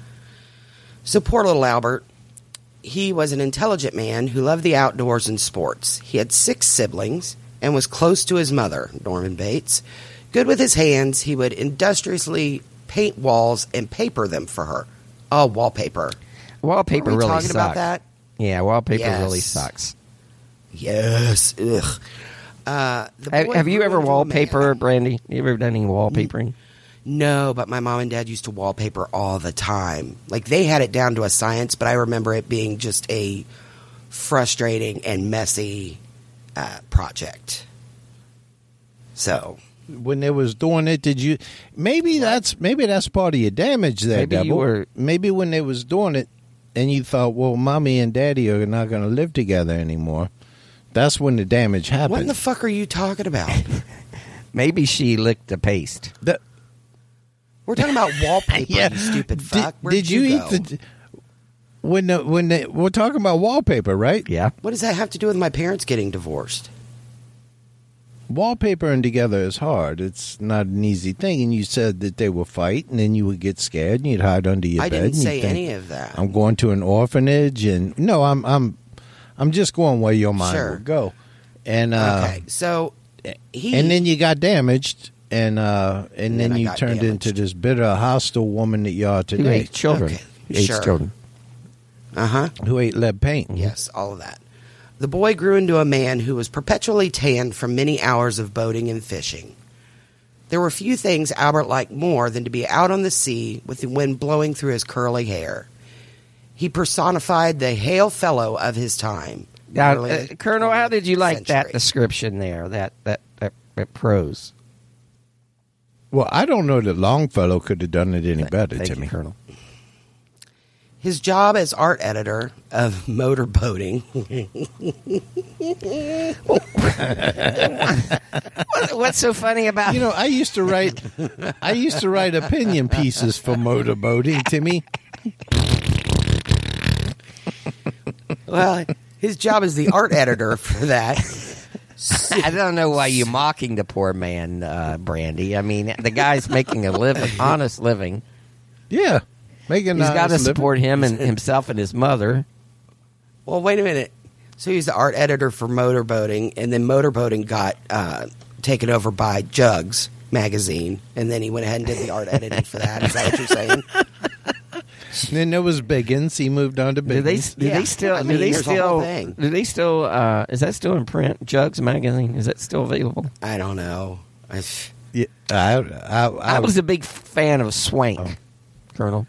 So poor little Albert. He was an intelligent man who loved the outdoors and sports. He had six siblings and was close to his mother, Norman Bates. Good with his hands, he would industriously paint walls and paper them for her. Oh, wallpaper. Wallpaper Are we really talking sucks. about that? Yeah, wallpaper Yes. really sucks. Yes. Ugh. Uh, the Have, boy have you grew ever into a wallpaper, man. Brandy? You ever done any wallpapering? No, but my mom and dad used to wallpaper all the time. Like, they had it down to a science, but I remember it being just a frustrating and messy uh, project. So, when they was doing it, did you? Maybe that's maybe that's part of your damage there, Maybe you Devil. were- Maybe when they was doing it, and you thought, well, mommy and daddy are not going to live together anymore. That's when the damage happened. what in the fuck are you talking about? Maybe she licked the paste. The- We're talking about wallpaper, Yeah. you stupid Did- fuck. Where'd did you, go? eat the? When the, when they, we're talking about wallpaper, right? Yeah. What does that have to do with my parents getting divorced? Wallpapering together is hard. It's not an easy thing. And you said that they would fight, and then you would get scared, and you'd hide under your I bed. didn't and you'd say think, any of that. I'm going to an orphanage, and no, I'm I'm I'm just going where your mind Sure. will go. And uh, okay, so he and then you got damaged, and uh, and, And then, then I you got turned into damaged. this bitter, hostile woman that you are Who today, ate children? Okay, Who ate sure. children. uh huh. who ate lead paint. Yes, all of that. The boy grew into a man who was perpetually tanned from many hours of boating and fishing. There were few things Albert liked more than to be out on the sea with the wind blowing through his curly hair. He personified the hail fellow of his time. Now, Early uh, Colonel, how did you like that century. description there? That that that, that prose. Well, I don't know that Longfellow could have done it any Th- better, Thank Timmy. you, Colonel. His job as art editor of motorboating. What, what's so funny about You know, I used to write, I used to write opinion pieces for motorboating, Timmy. Well, his job as the art editor for that. I don't know why you're mocking the poor man, uh, Brandy. I mean, the guy's making a living, honest living. Yeah, making. He's a got to nice living. support him and himself and his mother. Well, wait a minute. So he's the art editor for motorboating, and then motorboating got uh, taken over by Jugs magazine, and then he went ahead and did the art editing for that. Is that what you're saying? And then there was Biggins. He moved on to Do they? Biggins. Do Yeah, they still? I do mean, they there's a whole still? thing. Do they still? Uh, is that still in print? Jugs magazine, is that still available? I don't know. I, Yeah, I, I, I, I was a big fan of Swank, Oh. Colonel.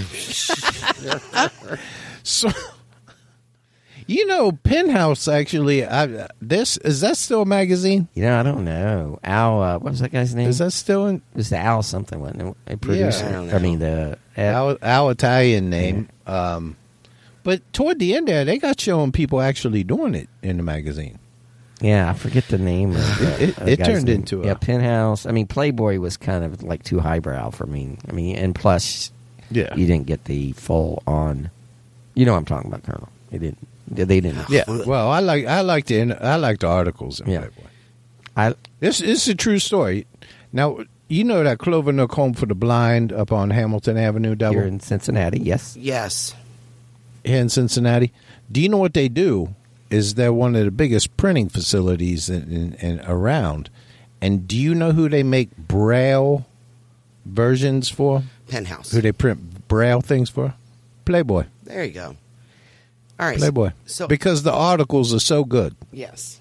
so. You know, Penthouse actually. I, this is that still a magazine? You know, I don't know. Al, uh, what was that guy's name? Is that still in It was the Al something, wasn't it? A producer. I don't I mean, know. the our, our Italian name? Um, but toward the end there, they got showing people actually doing it in the magazine. yeah, I forget the name. Of the, It- of the it guy's turned name. into a- yeah, Penthouse. I mean, Playboy was kind of like too highbrow for me. I mean, and plus, Yeah, you didn't get the full on. You know what I'm talking about, Colonel. They didn't. They they didn't. yeah. Well, I like I like the I like the articles in Yeah. Playboy. I This, this is a true story. Now, you know that Clover Nook Home for the Blind up on Hamilton Avenue, Double, here in Cincinnati. Yes. yes. here in Cincinnati. Do you know what they do? Is they're one of the biggest printing facilities in, in, in around. And do you know who they make Braille versions for? Penthouse. Who they print Braille things for? Playboy. There you go. All right. Playboy. So, Because the articles are so good. yes.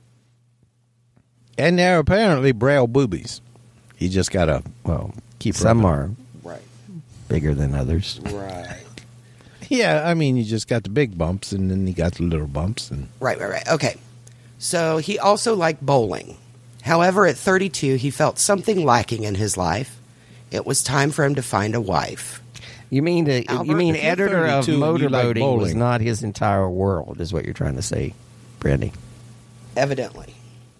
And they're apparently Braille boobies. You just got to Well, keep some rubbing. are Right. bigger than others. Right. Yeah, I mean, you just got the big bumps, and then you got the little bumps. and Right, right, right. Okay. So he also liked bowling. However, at thirty-two, he felt something lacking in his life. It was time for him to find a wife. You mean the, Albert, you mean if you're editor of thirty-two and you like motorboating was bowling. not his entire world, is what you're trying to say, Brandy. Evidently.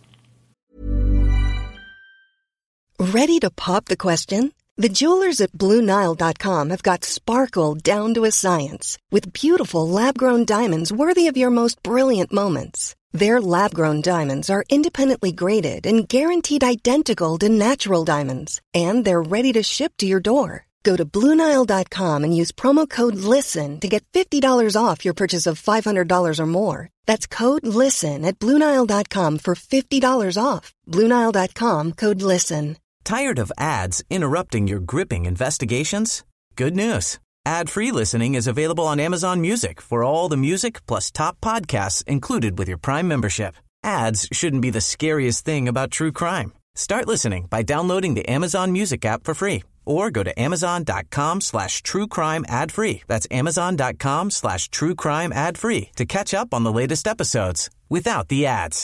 Ready to pop the question? The jewelers at Blue Nile dot com have got sparkle down to a science with beautiful lab-grown diamonds worthy of your most brilliant moments. Their lab-grown diamonds are independently graded and guaranteed identical to natural diamonds, and they're ready to ship to your door. Go to Blue Nile dot com and use promo code LISTEN to get fifty dollars off your purchase of five hundred dollars or more. That's code LISTEN at Blue Nile dot com for fifty dollars off. Blue Nile dot com, code LISTEN. Tired of ads interrupting your gripping investigations? Good news. Ad-free listening is available on Amazon Music for all the music plus top podcasts included with your Prime membership. Ads shouldn't be the scariest thing about true crime. Start listening by downloading the Amazon Music app for free or go to amazon.com slash true crime ad free. That's amazon.com slash true crime ad free to catch up on the latest episodes without the ads.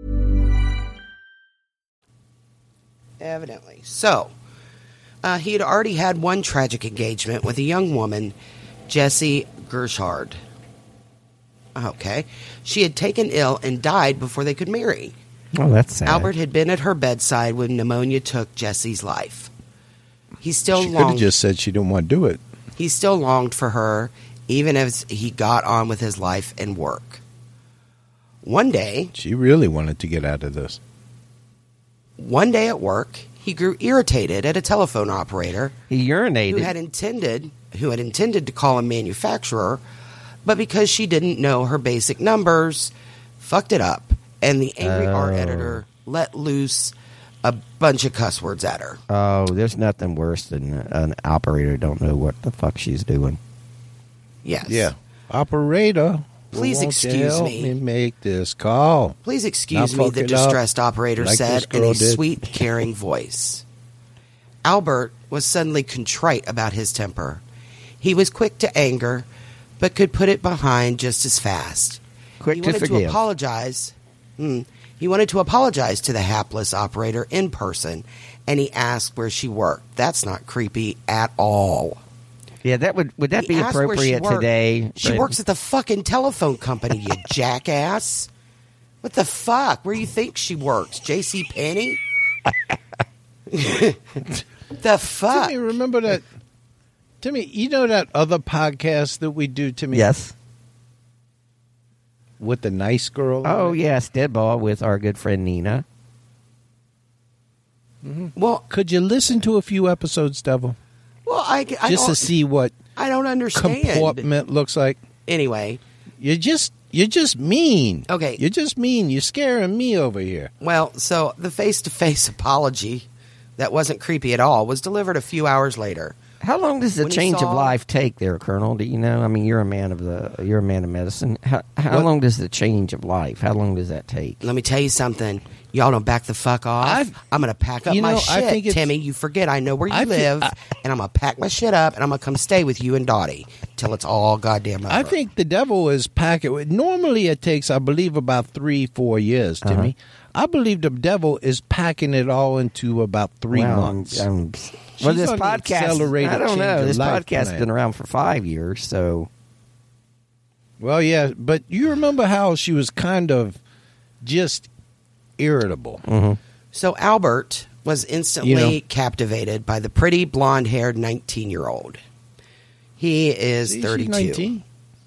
Evidently. So, uh, he had already had one tragic engagement with a young woman, Jessie Gershard. Okay. She had taken ill and died before they could marry. Oh, that's sad. Albert had been at her bedside when pneumonia took Jessie's life. He still She could have longed. just said she didn't want to do it. He still longed for her, even as he got on with his life and work. One day, She really wanted to get out of this. one day at work, he grew irritated at a telephone operator He urinated. who had intended who had intended to call a manufacturer, but because she didn't know her basic numbers, fucked it up, and the angry art Oh. editor let loose a bunch of cuss words at her. Oh, there's nothing worse than an operator who don't know what the fuck she's doing. Yes. Yeah. Operator, Please won't you excuse help me. me make this call. Please excuse Now me, fuck the it up distressed operator like said this in girl a did. sweet, caring voice. Albert was suddenly contrite about his temper. He was quick to anger, but could put it behind just as fast. Quick he to wanted to forgive. apologize. Hmm. He wanted to apologize to the hapless operator in person, and he asked where she worked. That's not creepy at all. Yeah, that would would that He be asked where she appropriate worked. today? She Brandon? works at the fucking telephone company, you jackass. What the fuck? Where you think she works? J C Penney? The fuck? Timmy, remember that? Timmy, you know that other podcast that we do, Timmy? Yes. With the nice girl? on Oh it? yes, Deadball with our good friend Nina. Well, Could you listen to a few episodes, Devil? well, I, I Just don't, to see what I don't understand. comportment looks like? Anyway, You're just you're just mean. Okay. You're just mean. You're scaring me over here. well, so the face-to-face apology that wasn't creepy at all was delivered a few hours later. How long does the When he change saw- of life take there, Colonel? Do you know? I mean, you're a man of the you're a man of medicine. How how What- long does the change of life? How long does that take? Let me tell you something. Y'all don't back the fuck off. I've- I'm going to pack up you my know, I shit, think it's- Timmy. You forget I know where you I feel- live, I- and I'm going to pack my shit up, and I'm going to come stay with you and Dottie till it's all goddamn over. I think the devil is packing. Normally, it takes, I believe, about three, four years, Timmy. I believe the devil is packing it all into about three well, months. um, She's well, this on the podcast. accelerated I don't change know. of This life podcast's plan. been around for five years, so Well, yeah, but you remember how she was kind of just irritable. So Albert was instantly You know- captivated by the pretty blonde-haired nineteen-year-old. He is She's thirty-two. nineteen.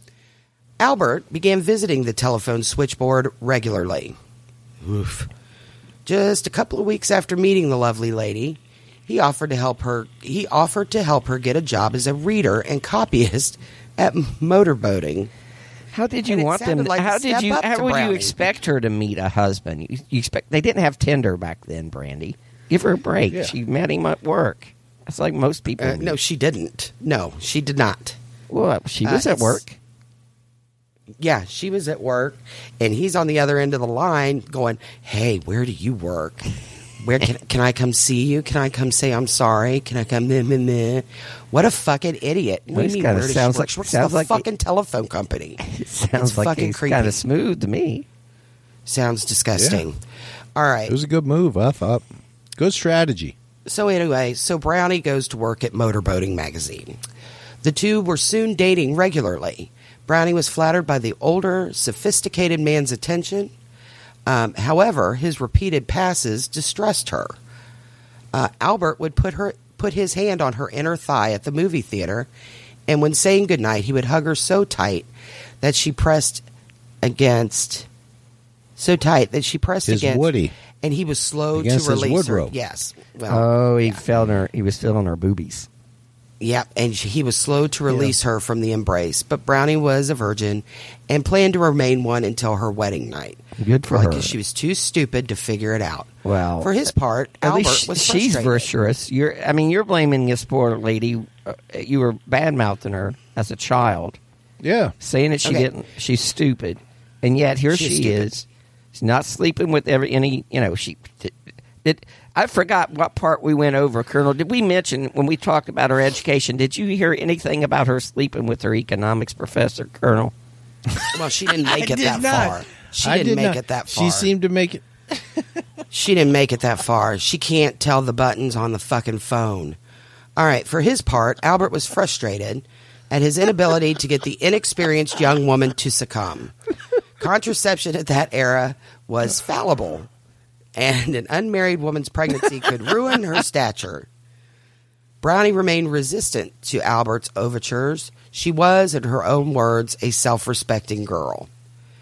Albert began visiting the telephone switchboard regularly. Oof. Just a couple of weeks after meeting the lovely lady, he offered to help her. He offered to help her get a job as a reader and copyist at Motorboating. how did you And it want them? sounded like a how did step you? up How to would you Brownie. expect her to meet a husband? You, you expect they didn't have Tinder back then, Brandy. Give her a break. Yeah. She met him at work. That's like most people. Uh, meet. no, she didn't. No, she did not. well, she uh, was at it's- work. Yeah, she was at work, and he's on the other end of the line going, "Hey, where do you work? Where can can I come see you? Can I come say I'm sorry? Can I come?" Meh, meh, meh? What a fucking idiot! What Well, do he's you mean? kinda Where does sounds she work? like- She works sounds at the like he- fucking telephone company. It sounds It's like fucking he's creepy. kind of smooth to me. Sounds disgusting. All right. It was a good move, I thought. Good strategy. So anyway, so Brownie goes to work at Motorboating magazine. The two were soon dating regularly. Brownie was flattered by the older, sophisticated man's attention. Um, however, his repeated passes distressed her. Uh, Albert would put her put his hand on her inner thigh at the movie theater, and when saying goodnight, he would hug her so tight that she pressed against so tight that she pressed His against Woody. and he was slow Against to his release her. Woodrow. Yes. Well, Oh, he felt her. He was feeling her boobies. yeah, and she, he was slow to release her from the embrace. But Brownie was a virgin and planned to remain one until her wedding night. Good for Probably her. because she was too stupid to figure it out. Well, for his part, At Albert least was she's frustrated. virtuous. You're. I mean, you're blaming this poor lady. Uh, you were bad mouthing her as a child, Yeah. saying that she Okay. didn't. She's stupid, and yet here She is she stupid. is. She's not sleeping with every any. You know, she. It. I forgot what part we went over, Colonel. Did we mention when we talked about her education, did you hear anything about her sleeping with her economics professor, Colonel? Well, she didn't make I it did that not. far. She I didn't did make not. it that far. She seemed to make it. She didn't make it that far. She can't tell the buttons on the fucking phone. All right, for his part, Albert was frustrated at his inability to get the inexperienced young woman to succumb. Contraception at that era was fallible, and an unmarried woman's pregnancy could ruin her stature. Brownie remained resistant to Albert's overtures. She was, in her own words, a self-respecting girl.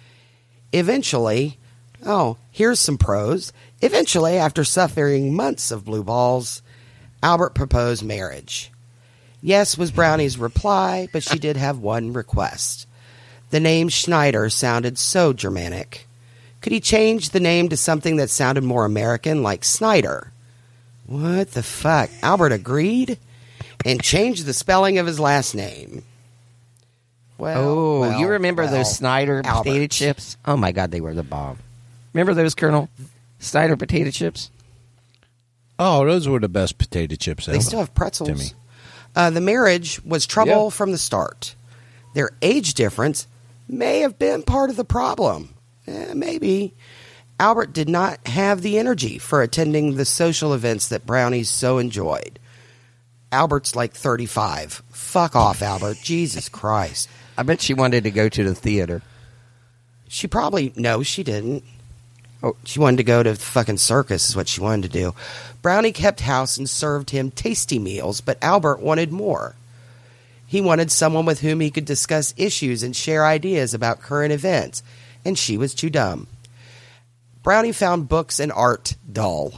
Eventually, oh, here's some pros. Eventually, after suffering months of blue balls, Albert proposed marriage. Yes was Brownie's reply, but she did have one request. The name Schneider sounded so Germanic. Could he change the name to something that sounded more American, like Snyder? What the fuck? Albert agreed and changed the spelling of his last name. Well, Oh, well, you remember well, those Snyder Albert. potato chips? Oh, my God, they were the bomb. Remember those, Colonel? Snyder potato chips? Oh, those were the best potato chips ever. They still have pretzels. Timmy. Uh, the marriage was trouble Yeah. from the start. Their age difference may have been part of the problem. Eh, maybe. Albert did not have the energy for attending the social events that Brownie so enjoyed. Albert's like thirty-five. Fuck off, Albert. Jesus Christ. I bet she wanted to go to the theater. She probably, no, she didn't. Oh. She wanted to go to the fucking circus is what she wanted to do. Brownie kept house and served him tasty meals, but Albert wanted more. He wanted someone with whom he could discuss issues and share ideas about current events, and she was too dumb. Brownie found books and art dull.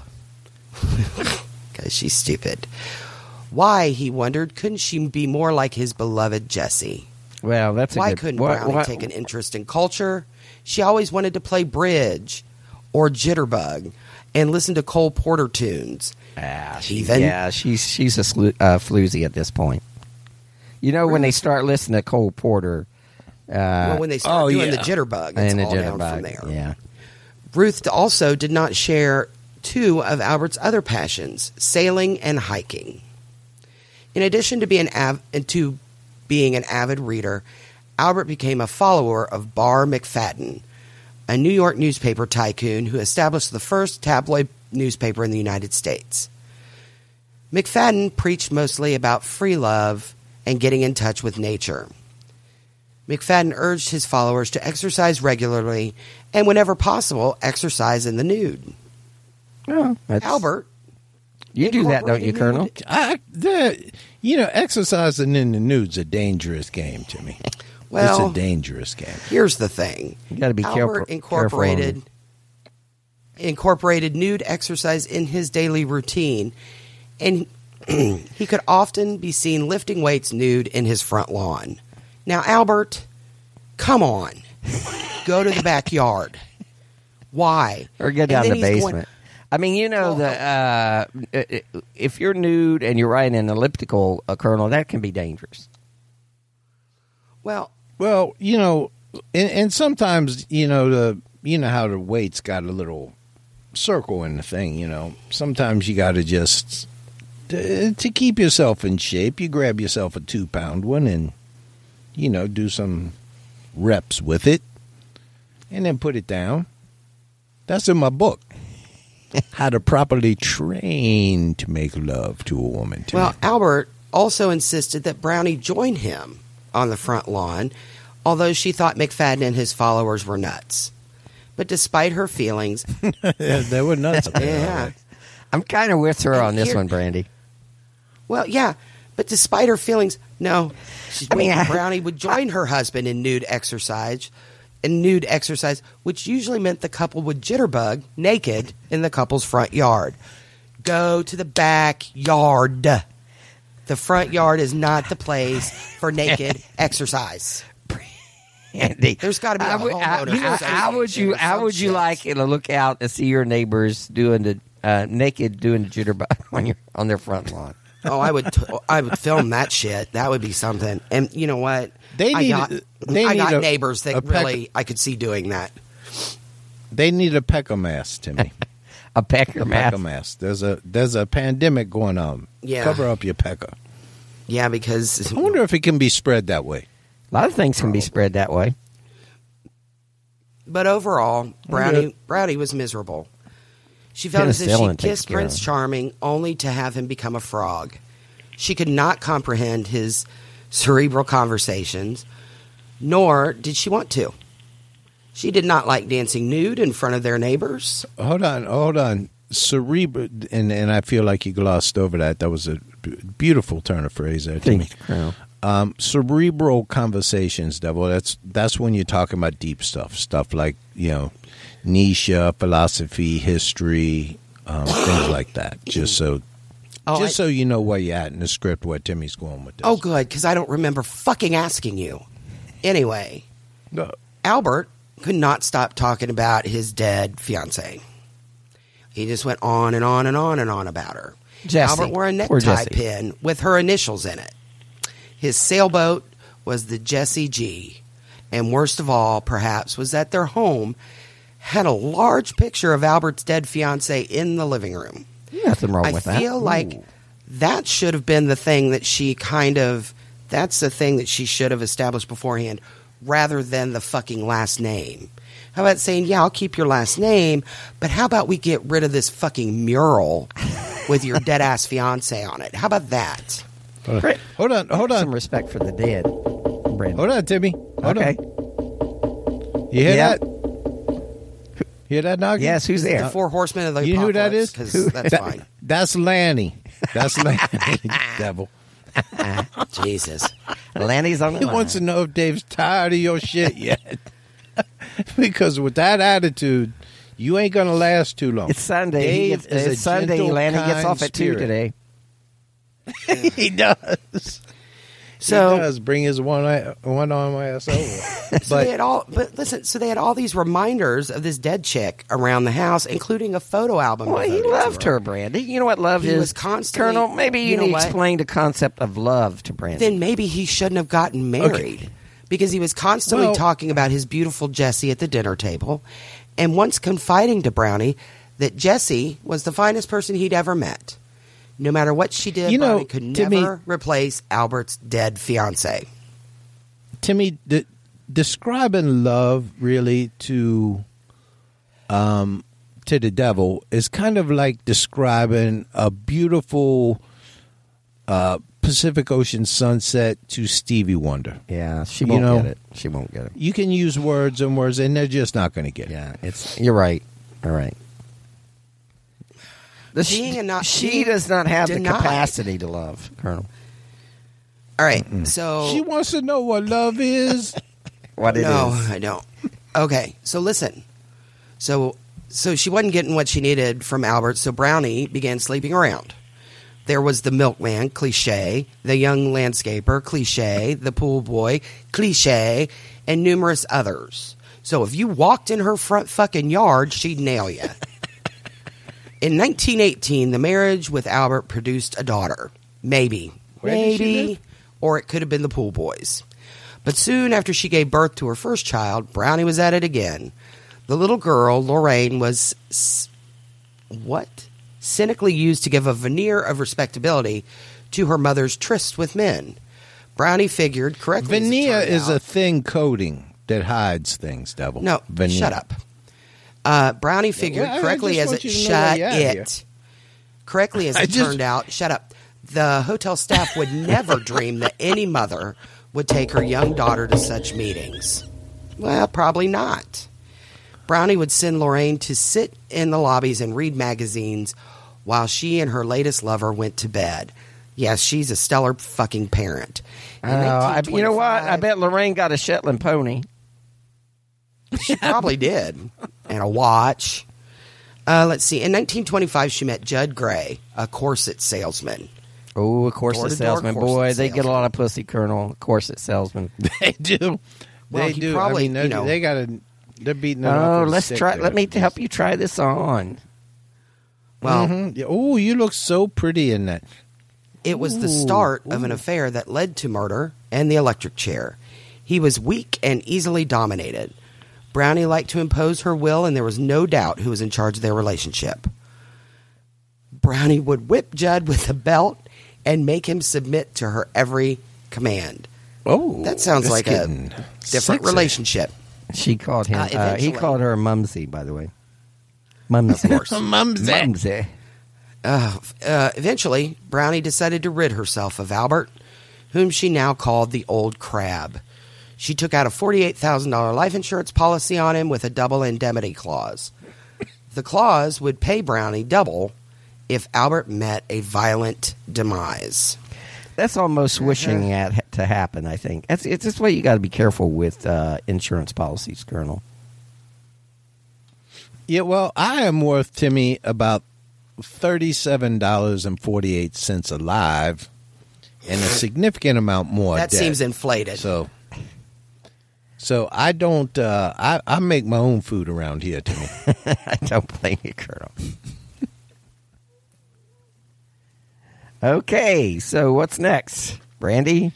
Because she's stupid. Why, he wondered, couldn't she be more like his beloved Jessie? Well, that's a Why good... couldn't what- Brownie what- take an interest in culture? She always wanted to play bridge or jitterbug and listen to Cole Porter tunes. Ah, she, Heathen. yeah, she's she's a slu- uh, floozy at this point. You know, when they start listening to Cole Porter... Uh, well, when they start oh, doing yeah. the jitterbug, it's and the all down from jitterbug, there. yeah. Ruth also did not share two of Albert's other passions, sailing and hiking. In addition to being, av- to being an avid reader, Albert became a follower of Barr McFadden, a New York newspaper tycoon who established the first tabloid newspaper in the United States. McFadden preached mostly about free love and getting in touch with nature. McFadden urged his followers to exercise regularly and, whenever possible, exercise in the nude. Oh, that's- Albert, You do that, don't you, incorporated Colonel? nude- I, the, you know, exercising in the nude's a dangerous game to me. Well, it's a dangerous game. Here's the thing. You gotta be careful- Albert incorporated careful incorporated nude exercise in his daily routine, and he could often be seen lifting weights nude in his front lawn. Now, Albert, come on. Go to the backyard. Why? Or get And down then the he's going- basement. I mean, you know, Well, the uh, if you're nude and you're riding an elliptical, uh, Colonel, that can be dangerous. well, Well, you know, and, and sometimes, you know, the you know how the weight's got a little circle in the thing, you know. Sometimes you got to just, to, to keep yourself in shape, you grab yourself a two-pound one and, you know, do some reps with it and then put it down. That's in my book. How to properly train to make love to a woman. To Well, me. Albert also insisted that Brownie join him on the front lawn, although she thought McFadden and his followers were nuts. But despite her feelings, Yeah, they were nuts. yeah, I'm kind of with her And on this here- one, Brandy. well, yeah, but despite her feelings, no, she's I mean, waiting I- Brownie would join her husband in nude exercise, in nude exercise, which usually meant the couple would jitterbug naked in the couple's front yard. Go to the backyard. The front yard is not the place for naked exercise. Andy, There's gotta be a how would- how- homeowners how- How would you? association or How some would you shit. like to look out and see your neighbors doing the uh, naked doing the jitterbug on your on their front lawn? Oh, I would, t- I would film that shit. That would be something. And you know what? They I need- got, they I need got a- neighbors that a peck- really I could see doing that. They need a Peckham ass, Timmy. A pecker A mask. pecker mask. There's a there's a pandemic going on. Yeah. Cover up your pecker. Yeah, because I wonder if it can be spread that way. A lot of things can be spread that way. But overall, Brownie Brownie was miserable. She felt as if she Penicillin takes kissed care of Prince him. Charming only to have him become a frog. She could not comprehend his cerebral conversations, nor did she want to. She did not like dancing nude in front of their neighbors. Hold on, hold on. Cerebral, and, and I feel like you glossed over that. That was a b- beautiful turn of phrase there to me. Thanks, Colonel. Um, cerebral conversations, Devil. That's that's when you're talking about deep stuff, stuff like you know, Nietzsche, philosophy, history, um, things like that. Just so, Oh, just I- so you know where you're at in the script, where Timmy's going with this. Oh, good, because I don't remember fucking asking you. Anyway, No. Albert could not stop talking about his dead fiancée. He just went on and on and on and on about her. Jessie. Albert wore a Poor necktie Jessie. pin with her initials in it. His sailboat was the Jessie G. And worst of all, perhaps, was that their home had a large picture of Albert's dead fiancée in the living room. Nothing wrong I with that. feel like that should have been the thing that she kind of, that's the thing that she should have established beforehand rather than the fucking last name. How about saying, yeah, I'll keep your last name, but how about we get rid of this fucking mural with your dead ass fiance on it? How about that? Hold on, hold on, hold Some on, respect for the dead, Brandon. hold on, Timmy. Hold Okay. on. You hear Yeah. that? Hear that, Noggy? Yes, who's there? The four horsemen of the You know who that is? Because Who- that's that- fine. That's Lanny. That's Lanny, Devil. Jesus. Lanny's on the He line. wants to know if Dave's tired of your shit yet. Because with that attitude, you ain't gonna last too long. It's Sunday. He Dave gets, is a it's Sunday. gentle, Lanny gets kind off at two spirit. today. He does. So- he does bring his one eye- one arm ass over. So they But had all, but listen. So they had all these reminders of this dead chick around the house, including a photo album. Well, he devoted to loved her, Brandon. You know what love He is? was constantly- Colonel, maybe you, you know need to what? explain the concept of love to Brandon. Then maybe he shouldn't have gotten married because he was constantly Well- talking about his beautiful Jessie at the dinner table, and once confiding to Brownie that Jessie was the finest person he'd ever met. No matter what she did, You know, Brownie could Timmy- never replace Albert's dead fiance. Timmy, de- describing love really to um to the devil is kind of like describing a beautiful uh, Pacific Ocean sunset to Stevie Wonder. yeah, she You won't know- get it. She won't get it. You can use words and words, and they're just not going to get it. Yeah, it's. You're right. All right. The, Being she, a not- she being does not have denied. the capacity to love, Colonel. All right, so She wants to know what love is. What it is? no, I don't. Okay, so listen. So so she wasn't getting what she needed from Albert, so Brownie began sleeping around. There was the milkman, cliche, the young landscaper, cliche, the pool boy, cliche, and numerous others. So if you walked in her front fucking yard, she'd nail you. In nineteen eighteen, the marriage with Albert produced a daughter. Maybe. Where did she Maybe. live? Or it could have been the pool boys. But soon after she gave birth to her first child, Brownie was at it again. The little girl, Lorraine, was s- what? Cynically used to give a veneer of respectability to her mother's tryst with men. Brownie figured correctly. as it Veneer turned is out- a thin coating that hides things, Devil. no. Veneer. Shut up. Uh, Brownie figured well, I- I correctly just as want it you to know where shut you're at here. it. Correctly as I it just- turned out, shut up. The hotel staff would never dream that any mother would take her young daughter to such meetings. Well, probably not. Brownie would send Lorraine to sit in the lobbies and read magazines while she and her latest lover went to bed. Yes, she's a stellar fucking parent. In Oh, I, you know what? I nineteen twenty-five bet Lorraine got a Shetland pony. She probably did. And a watch. Uh, let's see. In nineteen twenty-five, she met Judd Gray, a corset salesman. Oh, a corset Door-to-door salesman. corset Boy, they get a salesman. lot of pussy, Colonel. Corset salesman. They do. Well, they he do. probably, I mean, you they, know- they got to. They're beating it off Oh, with a let's stick try. there. Let me help you try this on. Well, Mhm. Yeah. Oh, you look so pretty in that. it was the Ooh, start of an affair that led to murder and the electric chair. He was weak and easily dominated. Brownie liked to impose her will, and there was no doubt who was in charge of their relationship. Brownie would whip Judd with a belt and make him submit to her every command. Oh, That sounds that's like a getting different sexy. relationship. She called him. Uh, Uh, he eventually- called her Mumsy, by the way. Mumsy. Of course. Mumsy. Mumsy. Uh, uh, eventually, Brownie decided to rid herself of Albert, whom she now called the Old Crab. She took out a forty-eight thousand dollars life insurance policy on him with a double indemnity clause. The clause would pay Brownie double if Albert met a violent demise. That's almost wishing at to happen. I think that's it's this way. You got to be careful with uh, insurance policies, Colonel. Yeah, well, I am worth, Timmy, about thirty-seven dollars and forty-eight cents alive and a significant amount more That dead. seems inflated. So, so I don't, uh, I, I make my own food around here, Timmy. I don't blame you, Colonel. Okay, so what's next, Brandy?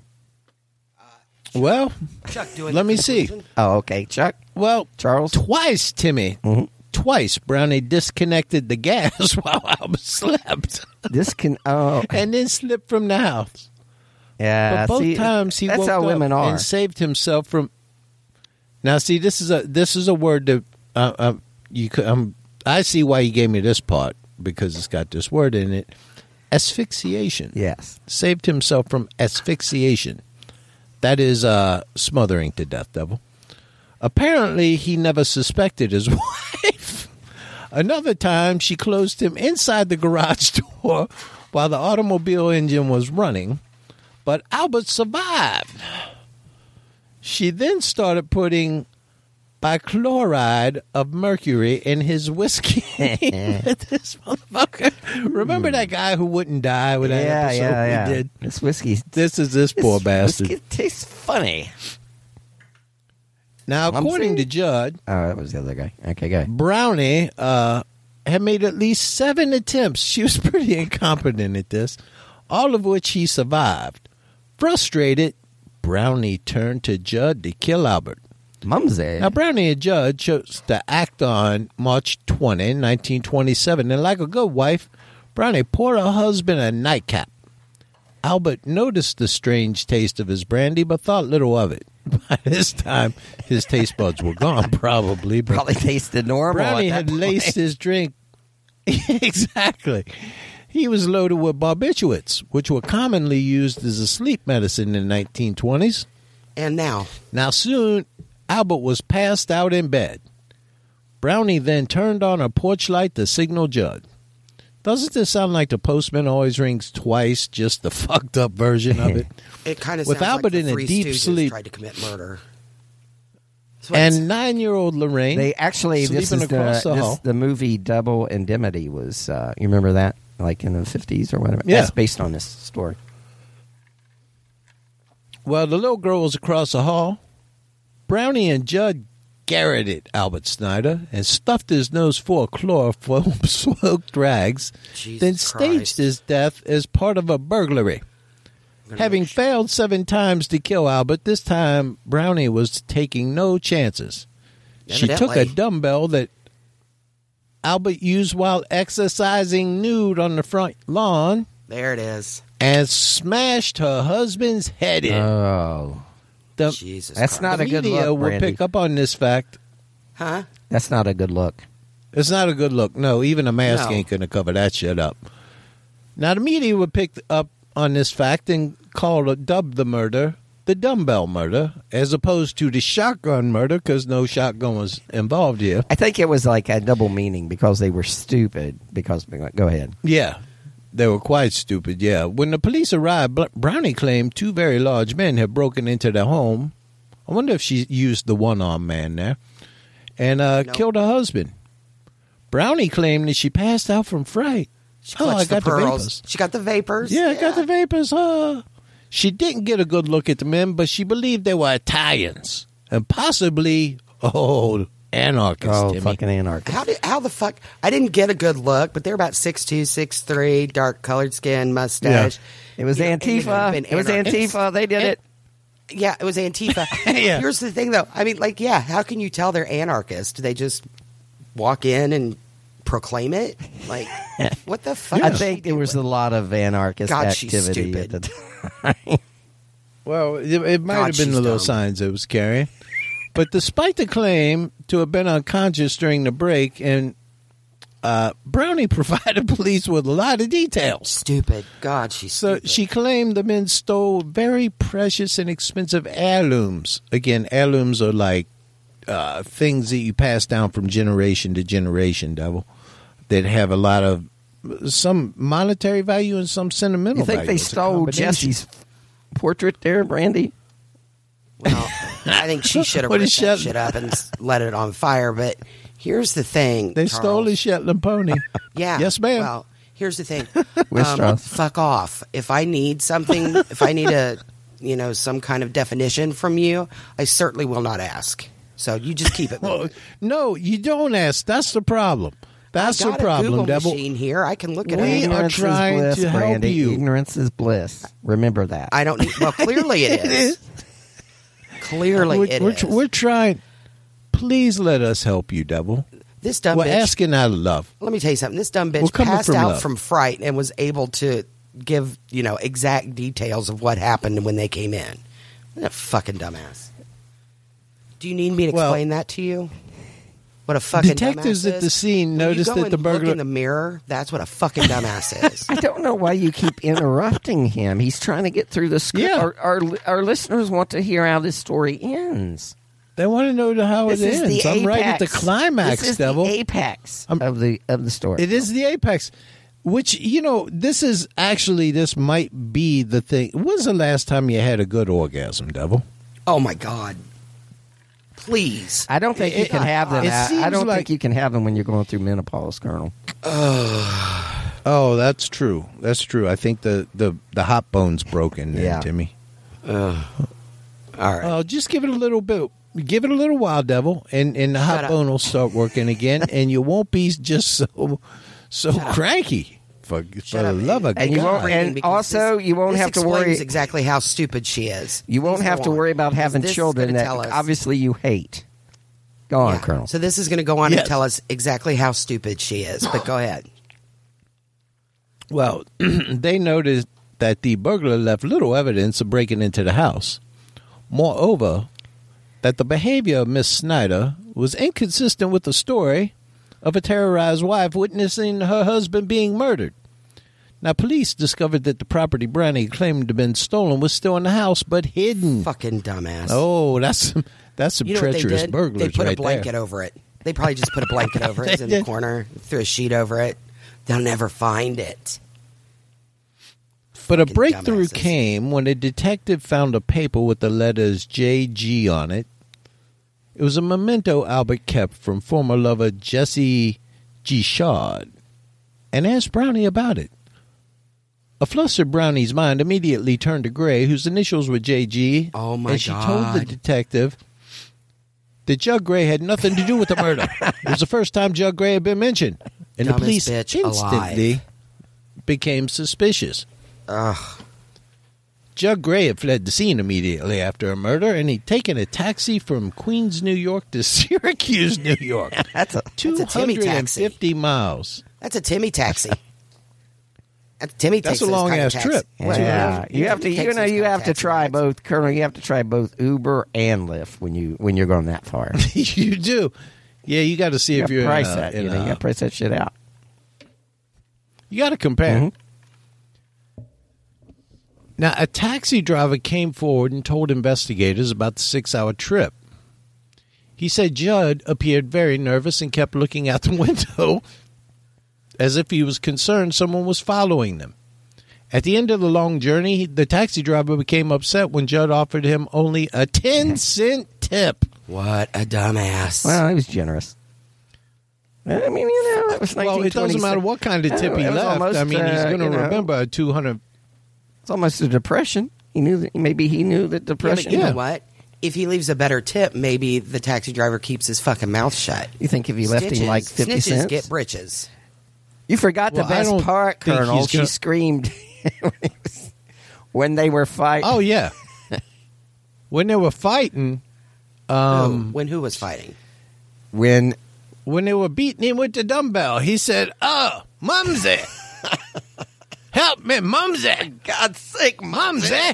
Well, Chuck, doing let the me see. conclusion? Oh, okay, Chuck. Well, Charles? twice, Timmy, Mhm. twice Brownie disconnected the gas while Albert slept This can. Oh, and then slipped from the house. yeah. But both see, times he that's woke how up women are. and saved himself from. Now, see, this is a this is a word that uh, uh, you could. Um, I see why he gave me this part because it's got this word in it: asphyxiation. Yes. Saved himself from asphyxiation. That is uh, smothering to death, devil. Apparently, he never suspected his wife. Another time, she closed him inside the garage door while the automobile engine was running, but Albert survived. She then started putting bichloride of mercury in his whiskey. This motherfucker. Remember that guy who wouldn't die with that yeah, episode yeah, yeah. we did? This whiskey. This is this poor bastard. Whiskey tastes funny. Now, I'm according saying- to Judd, Oh, that was the other guy. Okay, go ahead. Brownie uh, had made at least seven attempts. She was pretty incompetent at this, all of which he survived. Frustrated, Brownie turned to Judd to kill Albert. Mumsy. Now, Brownie and Judd chose to act on March twentieth, nineteen twenty-seven, and like a good wife, Brownie poured her husband a nightcap. Albert noticed the strange taste of his brandy, but thought little of it. By this time, his taste buds were gone, probably. But Probably tasted normal. Brownie at that had point. laced his drink. Exactly. He was loaded with barbiturates, which were commonly used as a sleep medicine in the nineteen twenties. And now, Now, soon, Albert was passed out in bed. Brownie then turned on a porch light to signal Judd. Doesn't this sound like the postman always rings twice, just the fucked up version of it? it kind of With sounds Albert like in the a Three deep Stooges sleep. tried to commit murder. That's what it's- And nine-year-old Lorraine, They actually this sleeping is the, across the this, hall. the movie Double Indemnity was. Uh, you remember that, like in the fifties or whatever. Yeah. That's based on this story. Well, the little girl was across the hall. Brownie and Judd garroted Albert Snyder and stuffed his nose full of chloroform-soaked rags, Jesus then Christ. staged his death as part of a burglary. I'm gonna Having make sh- failed seven times to kill Albert, this time Brownie was taking no chances. She took a Evidently. dumbbell that Albert used while exercising nude on the front lawn There it is. and smashed her husband's head in. Oh, the Jesus that's Christ. not the a good media look, will Brandy. pick up on this fact. Huh? That's not a good look. It's not a good look. No, even a mask No. ain't going to cover that shit up. Now, the media would pick up on this fact and call it, dub the murder the dumbbell murder, as opposed to the shotgun murder, because no shotgun was involved here. I think it was like a double meaning because they were stupid. Because go ahead. Yeah, they were quite stupid, yeah. When the police arrived, Br- Brownie claimed two very large men had broken into their home. I wonder if she used the one-armed man there. And uh, No. killed her husband. Brownie claimed that she passed out from fright. She Oh, I clutched got the the pearls. vapors. She got the vapors. Yeah, I got the vapors. Uh. She didn't get a good look at the men, but she believed they were Italians and possibly, oh, anarchists. Oh, Timmy. fucking anarchist. How did how the fuck? I didn't get a good look, but they're about six two, six three, dark colored skin, mustache. It was You know, and they would've Antifa. been It was anarchists. Antifa. They did it. Yeah, it was Antifa. Yeah. Here's the thing, though. I mean, like, yeah, how can you tell they're anarchists? Do they just walk in and proclaim it? Like, what the fuck? I is she think there was a doing? lot of anarchist God, she's activity stupid. at the time. Well, it, it might God, have been she's the little dumb. signs it was carrying. But despite the claim to have been unconscious during the break, and uh, Brownie provided police with a lot of details. Stupid. God, she's So stupid. she claimed the men stole very precious and expensive heirlooms. Again, heirlooms are like uh, things that you pass down from generation to generation, Devil, that have a lot of some monetary value and some sentimental You think value. they It's a stole combination. Jesse's portrait there, Brandy? Well, I think she should have What ripped is that Shet- shit up and s- let it on fire. But here's the thing. They Charles. stole his Shetland pony. Yeah. Yes, ma'am. Well, here's the thing. With Um, Strauss. fuck off. If I need something, if I need a, you know, some kind of definition from you, I certainly will not ask. So you just keep it. Well, moving. no, you don't ask. That's the problem. That's I the got a problem, Google Devil. machine here. I can look at We it. are Ignorance trying is bliss, to help Brandy. you. Ignorance is bliss. Remember that. I don't need. Well, clearly it is. Clearly we're, it we're, is. we're trying. Please let us help you, Devil. This dumb We're bitch. asking out of love. Let me tell you something. This dumb bitch We're coming passed from out love. from fright and was able to give, you know, exact details of what happened when they came in. What a fucking dumbass. Do you need me to Well, explain that to you? What a fucking detectives dumbass at the is? scene When noticed you go that the and look burglar- in the mirror, that's what a fucking dumbass is. I don't know why you keep interrupting him. He's trying to get through the script. Yeah. Our, our, our listeners want to hear how this story ends. They want to know how This it is ends. the I'm apex. right at the climax, This is Devil. the apex I'm- of the of the story. It is the apex. Which, you know, this is actually, this might be the thing. When's the last time you had a good orgasm, Devil? Oh my God. Please. I don't think you It- can have them. it I, I seems don't like- think you can have them when you're going through menopause, Colonel. Oh, that's true. That's true. I think the, the, the hot bone's broken there, Yeah. Timmy. All right. Oh, just give it a little bit. Give it a little while, Devil, and, and the hot up. bone will start working again, and you won't be just so so cranky. For, for the up. love of And you God. won't- Brain, and because also, you won't this have to explains worry- exactly how stupid she is. You won't Please have go to on. worry about having This is children gonna that tell us- obviously you hate. Go on, Yeah. Colonel. So this is going to go on Yes. and tell us exactly how stupid she is. But go ahead. Well, they noticed that the burglar left little evidence of breaking into the house. Moreover, that the behavior of Miss Snyder was inconsistent with the story of a terrorized wife witnessing her husband being murdered. Now, police discovered that the property Brownie claimed to have been stolen was still in the house, but hidden. Fucking dumbass. Oh, that's that's some you know what they treacherous did? burglars They put right a blanket there. over it. They probably just put a blanket over it. It's in the corner. Threw a sheet over it. They'll never find it. But a Fucking breakthrough dumbasses. came came when a detective found a paper with the letters J G on it. It was a memento Albert kept from former lover Jesse G. Shard, and asked Brownie about it. A flustered Brownie's mind immediately turned to Gray, whose initials were J G. Oh, my And she told the God. detective that Jug Gray had nothing to do with the murder. It was the first time Jug Gray had been mentioned, and the Dumbest police bitch instantly alive. became suspicious. Ugh. Jug Gray had fled the scene immediately after a murder, and he'd taken a taxi from Queens, New York to Syracuse, New York. That's a two That's a Timmy hundred taxi. fifty miles. That's a Timmy taxi. That's Timmy That's takes a this long kind of ass taxi. trip. Well, yeah. he You have to. takes You know. those You kind of have to taxi try rides. both, Colonel. You have to try both Uber and Lyft when you when you're going that far. You do. Yeah, you got to see You if gotta you're price in a, that. in You know, you a- got to price that shit out. you got to compare. Mhm. Now, a taxi driver came forward and told investigators about the six-hour trip. He said Judd appeared very nervous and kept looking out the window as if he was concerned someone was following them. At the end of the long journey, the taxi driver became upset when Judd offered him only a ten-cent tip. What a dumbass. Well, he was generous. I mean, you know, it was Well, it doesn't matter what kind of tip Oh, he it was left. almost, I mean, he's uh, going to you know, remember a two hundred. It's almost a depression. He knew that. Maybe he knew that Yeah, but depression. you Yeah. know what? If he leaves a better tip, maybe the taxi driver keeps his fucking mouth shut. You think if he left Snitches, him like fifty snitches cents? get britches. You forgot Well, the I best don't part, think Colonel. he's She gonna- screamed when they were fighting. Oh, yeah. When they were fighting, Who? um, When who was fighting? When when they were beating him with the dumbbell, he said, "Oh, Mumsy, help me, Mumsy! God's sake, Mumsy,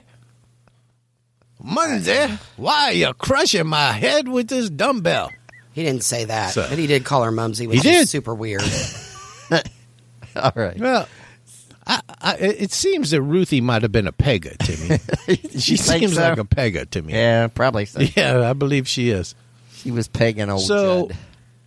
Mumsy, why are you crushing my head with this dumbbell?" He didn't say that, So- but he did call her Mumsy, which He did. is super weird. All right. Well, I, I, it seems that Ruthie might have been a pegger to me. She You think seems so? like a pegger to me. Yeah, probably so. Yeah, I believe she is. She was pegging old So- Judd.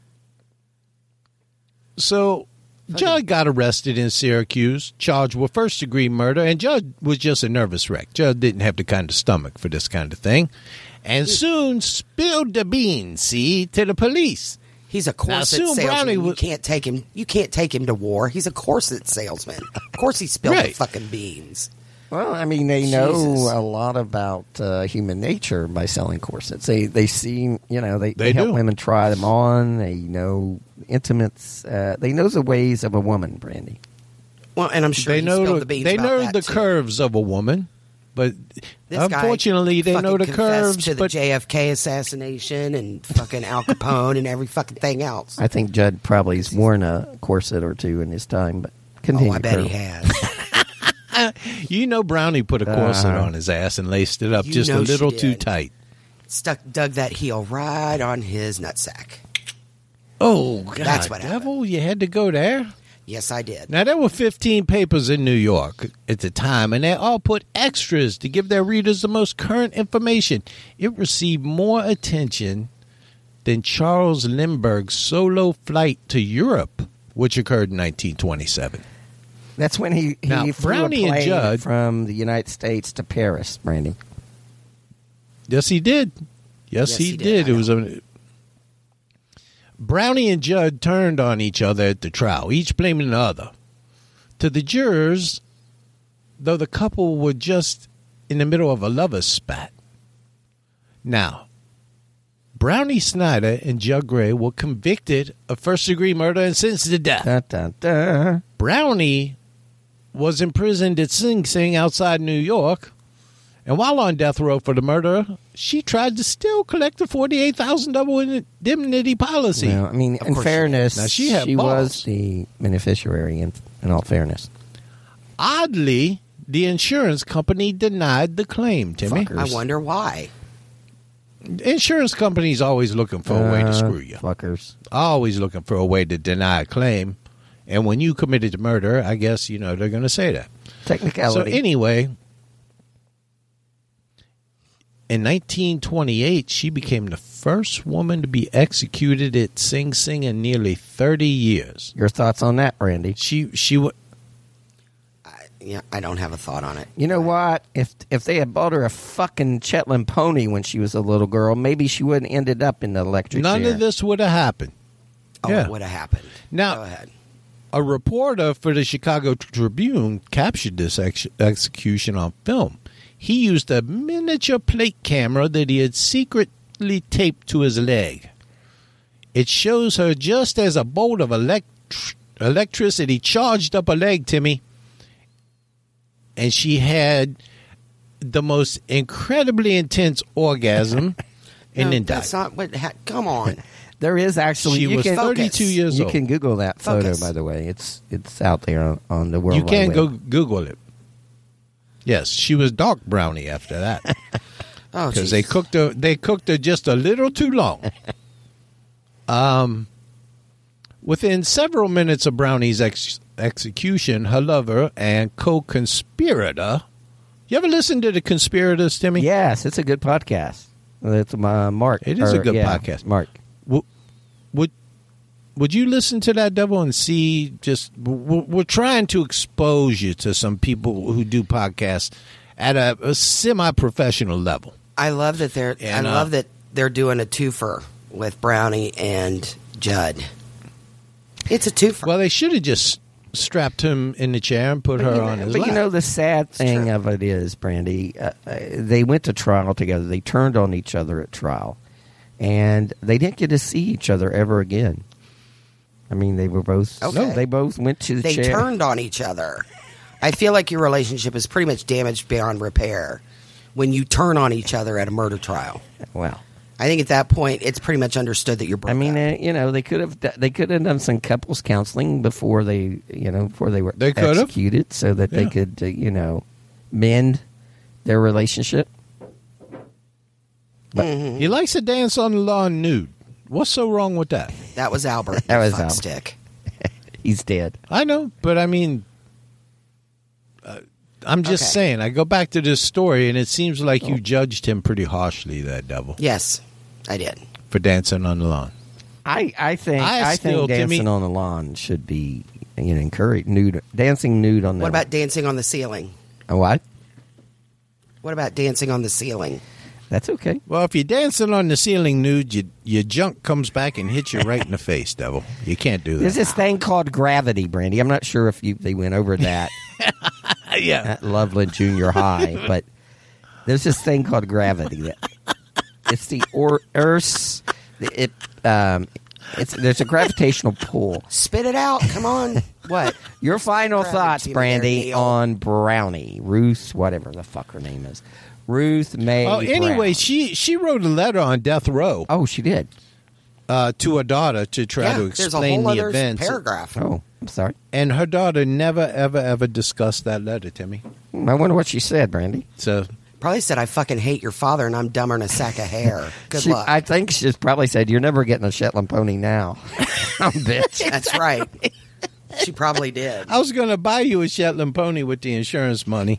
So, Judd got arrested in Syracuse, charged with first-degree murder, and Judd was just a nervous wreck. Judd didn't have the kind of stomach for this kind of thing, and soon spilled the beans, see, to the police. He's a corset soon salesman. Brownie You was- can't take him. You can't take him to war. He's a corset salesman. Of course, he spilled the Right. fucking beans. Well, I mean, they know Jesus. a lot about uh, human nature by selling corsets. They they see, you know, they, they, They help do. women try them on. They know intimates. Uh, they know the ways of a woman, Brandy. Well, and I'm sure They he know spilled the, the beans they about know that, the too. curves of a woman, but This guy unfortunately, they know the fucking confessed curves. to the But J F K assassination and fucking Al Capone and every fucking thing else. I think Judd probably has worn a corset or two in his time, but continue. Oh, I bet Colonel. he has. you know, Brownie put a corset Uh-huh. on his ass and laced it up You just a know she little too did. tight. Stuck, dug that heel right on his nutsack. Oh, God, That's what devil! You had to go there. Yes, I did. Now, there were fifteen papers in New York at the time, and they all put extras to give their readers the most current information. It received more attention than Charles Lindbergh's solo flight to Europe, which occurred in nineteen twenty-seven. That's when he, he Now, flew Brownie a and plane Judd- from the United States to Paris, Brandy. Yes, he did. Yes, Yes, he, he did. did. I It was a Brownie and Judd turned on each other at the trial, each blaming the other. To the jurors, though the couple were just in the middle of a lover's spat. Now, Brownie Snyder and Judd Gray were convicted of first-degree murder and sentenced to death. Da, da, da. Brownie was imprisoned at Sing Sing outside New York, and while on death row for the murder, she tried to still collect the forty-eight thousand dollars double indemnity policy. Well, I mean, Of in course she fairness, Now, she had was balls. the beneficiary, in, in all fairness. Oddly, the insurance company denied the claim, Timmy. Fuckers. I wonder why. Insurance companies always looking for a way to Uh, screw you. Fuckers. Always looking for a way to deny a claim. And when you committed murder, I guess, you know, they're going to say that. Technicality. So anyway, in nineteen twenty-eight, she became the first woman to be executed at Sing Sing in nearly thirty years. Your thoughts on that, Brandy? She she wa- Yeah, I don't have a thought on it. You know what? If if they had bought her a fucking Shetland pony when she was a little girl, maybe she wouldn't ended up in the electric none chair. of this would have happened. Oh, Yeah. it would have happened. Now- Go ahead. A reporter for the Chicago Tribune captured this ex- execution on film. He used a miniature plate camera that he had secretly taped to his leg. It shows her just as a bolt of elect- electricity charged up her leg, Timmy. And she had the most incredibly intense orgasm and No, then died. that's not what. Ha- come on. There is actually. She you was can, thirty-two years You old. can Google that photo, Focus. by the way. It's it's out there on, on the world. You can Wide go Web. Google it. Yes, she was dark brownie after that. Oh, Because they jeez. cooked her, they cooked her just a little too long. um, within several minutes of Brownie's ex- execution, her lover and co-conspirator. You ever listen to the Conspirators, Timmy? Yes, it's a good podcast. It's uh, Mark. It is a or, good yeah, podcast. Mark. W- Would would you listen to that, Devil, and see? Just we're, we're trying to expose you to some people who do podcasts at a, a semi-professional level. I love that they're. And, I uh, love that they're doing a twofer with Brownie and Judd. It's a twofer. Well, they should have just strapped him in the chair and put But, her you on know, his but lap. you know, the sad thing true. of it is, Brandy, uh, uh, they went to trial together. They turned on each other at trial. And they didn't get to see each other ever again. I mean, they were both. Okay. They both went to the they chair. turned on each other. I feel like your relationship is pretty much damaged beyond repair when you turn on each other at a murder trial. Well, I think at that point, it's pretty much understood that you're broke I mean, up. uh, you know, they could have they could have done some couples counseling before they, you know, before they were They could have. executed, so that they Yeah. could, uh, you know, mend their relationship. He likes to dance on the lawn nude. What's so wrong with that? That was Albert. That you was fuck Albert. stick. He's dead. I know, but I mean, uh, I'm just Okay. saying. I go back to this story, and it seems like you judged him pretty harshly, that devil, Yes, I did. for dancing on the lawn. I, I think I I, still, think dancing Timmy- on the lawn should be, you know, encouraged. Nude dancing nude on the What about dancing on the ceiling? a what? What about dancing on the ceiling? That's okay. Well, if you're dancing on the ceiling nude, you, your junk comes back and hits you right in the face, devil. You can't do There's that. this thing called gravity, Brandy. I'm not sure if you they went over that yeah. at Loveland Junior High, but there's this thing called gravity. That it's the or Earth's. It um, it's there's a gravitational pull. Spit it out. Come on. What? Your final Gravity thoughts, there, Brandy, Neil. on Brownie, Ruth, whatever the fuck her name is, Ruth May. Oh, anyway, Brown. she she wrote a letter on death row Oh, she did. uh, to her daughter to try Yeah, to there's a explain whole the other events. paragraph. Oh, I'm sorry. And her daughter never, ever, ever discussed that letter, Timmy. Hmm, I wonder what she said, Brandy. So Probably said, I fucking hate your father and I'm dumber than a sack of hair. Good She- luck. I think she's probably said, "You're never getting a Shetland pony now, bitch." That's right. She probably did. I was going to buy you a Shetland pony with the insurance money.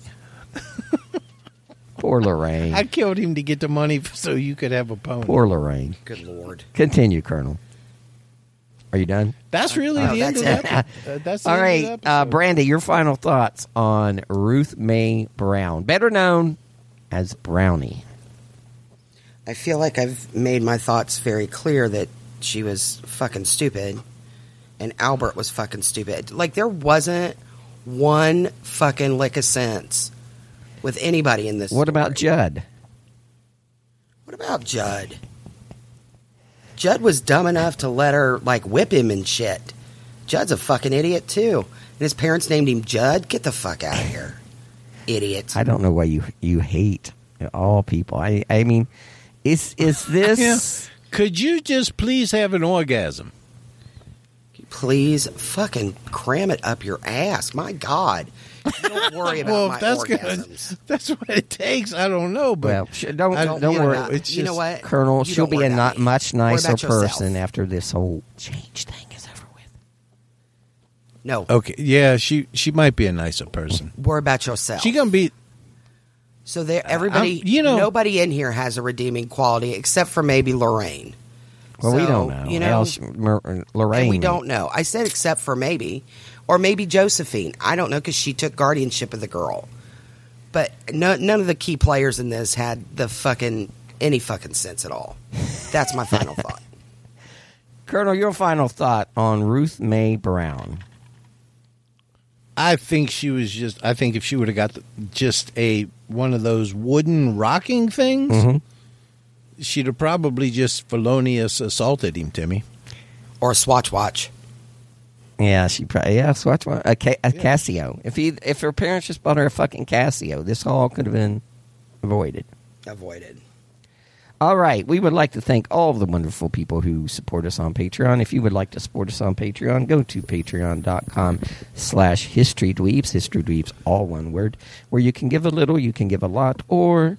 Poor Lorraine. I killed him to get the money so you could have a pony. Poor Lorraine. Good Lord. Continue, Colonel. Are you done? That's really Oh, the end that's of that. Uh, that's the All end right, of the uh, episode. Brandy, your final thoughts on Ruth May Brown, better known as Brownie. I feel like I've made my thoughts very clear that she was fucking stupid and Albert was fucking stupid. Like, there wasn't one fucking lick of sense with anybody in this What about story. Judd? What about Judd? Judd was dumb enough to let her, like, whip him and shit. Judd's a fucking idiot, too. And his parents named him Judd? Get the fuck out of here. Idiot. I don't know why you you hate all people. I I mean, is is this? Yeah. Could you just please have an orgasm? Please fucking cram it up your ass. My God. You don't worry about Well, my if that's orgasms. good, that's what it takes. I don't know, but Well, sh- don't I don't, Don't worry, about- It's you know just- what? Colonel. You She'll don't be worry a about not me. much Worry nicer about yourself. person after this whole change thing is over with. No. okay, yeah, she she might be a nicer person. Worry about yourself. She gonna be. So there, everybody, I'm- you know- nobody in here has a redeeming quality except for maybe Lorraine. Well, we So, don't know. You know, Hell, she- Mer- Lorraine. and we don't know. I said except for maybe, or maybe Josephine. I don't know because she took guardianship of the girl. But no, none of the key players in this had the fucking any fucking sense at all. That's my final thought. Colonel, your final thought on Ruth May Brown. I think she was just. I think if she would have got the, just a one of those wooden rocking things, Mhm. she'd have probably just felonious assaulted him, Timmy. Or a Swatch watch. Yeah, she probably yeah. So watch a, Ca- a Casio. If he if her parents just bought her a fucking Casio, this all could have been avoided. Avoided. All right, we would like to thank all of the wonderful people who support us on Patreon. If you would like to support us on Patreon, go to patreon.com slash historydweebs, historydweebs, all one word, where you can give a little, you can give a lot, or...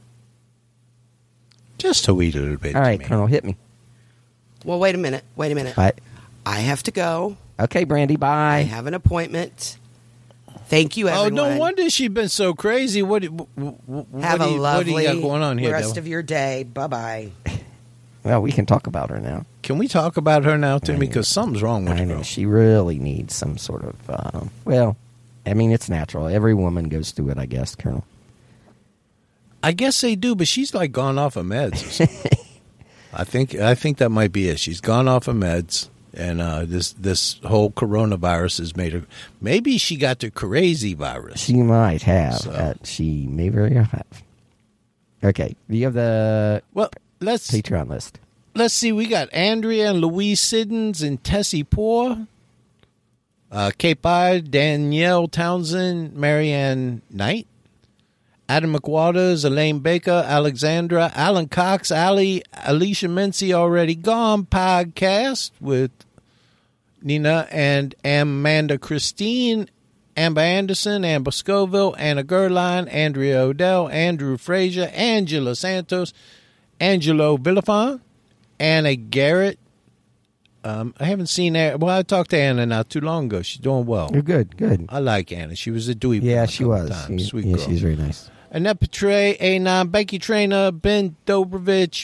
Just a wee little bit. All right, Timmy. Colonel, hit me. Well, wait a minute. Wait a minute. All right. I have to go. Okay, Brandy, I bye. have an appointment. Thank you, Oh, everyone. no wonder she's been so crazy. What, what, what, Have what a do you, lovely what do you got going on here, rest Devil? of your day. Bye-bye. Well, we can talk about her now. Can we talk about her now, Timmy? Because something's wrong with I her. know. She really needs some sort of... Uh, well, I mean, it's natural. Every woman goes through it, I guess, Colonel. I guess they do, but she's like gone off of meds. or something. I think I think that might be it. She's gone off of meds, and uh, this this whole coronavirus has made her. Maybe she got the crazy virus. She might have. So. Uh, she may very well have. Okay. Do you have the Well, let's Patreon list? let's see. We got Andrea and Louise Siddons and Tessie Poor, uh, Kate Bide, Danielle Townsend, Marianne Knight, Adam McWaters, Elaine Baker, Alexandra, Alan Cox, Ali, Alicia Mincy, Already Gone podcast with Nina and Amanda Christine, Amber Anderson, Amber Scoville, Anna Gerline, Andrea Odell, Andrew Frazier, Angela Santos, Angelo Villafon, Anna Garrett. Um, I haven't seen her. Well, I talked to Anna not too long ago. She's doing well. You're good, good. I like Anna. She was a Dewey. Yeah, she was. Times. She, Sweet yeah, girl. she's very nice. Annette Petray, A nine, Becky Trainer, Ben Dobrovich,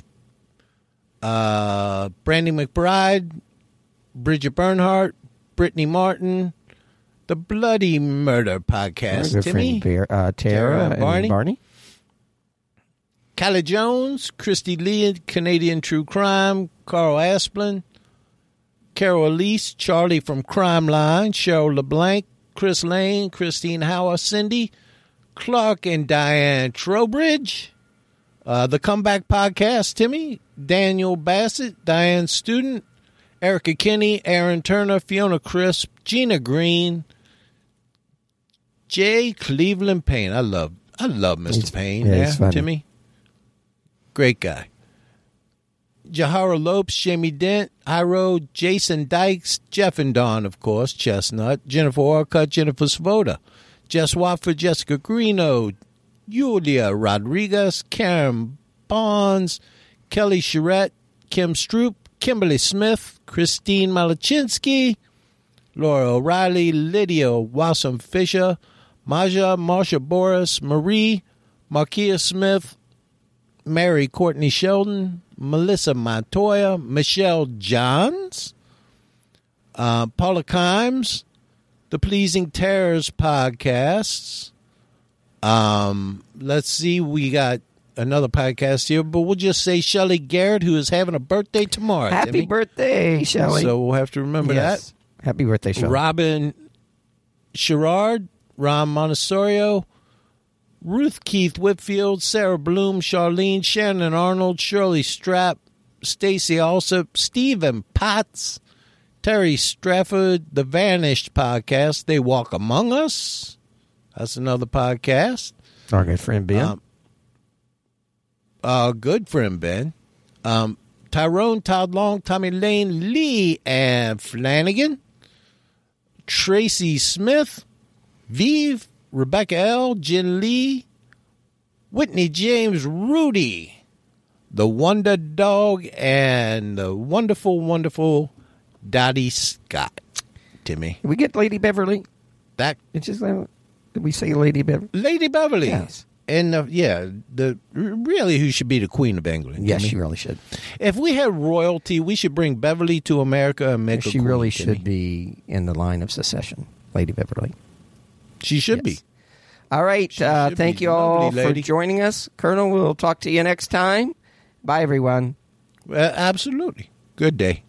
uh, Brandy McBride, Bridget Bernhardt, Brittany Martin, the Bloody Murder Podcast. Good Timmy, friend, uh, Tara, Tara and Barney. Barney. Callie Jones, Christy Lee, Canadian True Crime, Carl Asplin, Carol Elise, Charlie from Crime Line, Cheryl LeBlanc, Chris Lane, Christine Howard, Cindy, Clark and Diane Trowbridge, uh, the Comeback Podcast, Timmy, Daniel Bassett, Diane Student, Erica Kinney, Aaron Turner, Fiona Crisp, Gina Green, Jay Cleveland Payne. I love, I love Mister He's, Payne. Yeah, Yeah, he's funny. Timmy, great guy. Jahara Lopes, Jamie Dent, Iro, Jason Dykes, Jeff and Don, of course, Chestnut, Jennifer Orcutt, Jennifer Svoda, Jess Watford, Jessica Greeno, Julia Rodriguez, Karen Bonds, Kelly Charette, Kim Stroop, Kimberly Smith, Christine Malachinsky, Laura O'Reilly, Lydia Wassam Fisher, Maja, Marsha Boris, Marie, Markia Smith, Mary Courtney Sheldon, Melissa Montoya, Michelle Johns, uh, Paula Kimes, the Pleasing Terrors podcasts. Um, let's see, we got another podcast here, but we'll just say Shelley Garrett, who is having a birthday tomorrow. Happy Timmy. birthday, Shelley. So we'll have to remember yes. that. Happy birthday, Shelley. Robin Sherrard, Ron Montessorio, Ruth Keith Whitfield, Sarah Bloom, Charlene, Shannon Arnold, Shirley Strapp, Stacy Alsop, Stephen Potts, Terry Strafford, The Vanished Podcast, They Walk Among Us. That's another podcast. Our good friend Ben. Um, uh, good friend Ben. Um, Tyrone, Todd Long, Tommy Lane, Lee and Flanagan, Tracy Smith, Vive, Rebecca L., Jen Lee, Whitney James, Rudy, the Wonder Dog, and the wonderful, wonderful Dottie Scott. Timmy. Did we get Lady Beverly? That It's just, uh, did we say Lady Beverly? Lady Beverly. Yes. And uh, yeah, the really who should be the Queen of England. Yes, Timmy. she really should. If we had royalty, we should bring Beverly to America and make her She queen, really Timmy. should be in the line of succession, Lady Beverly. She should Yes. be. All right. She Uh, should thank be. you all Lovely for lady. joining us. Colonel, we'll talk to you next time. Bye, everyone. Uh, absolutely. Good day.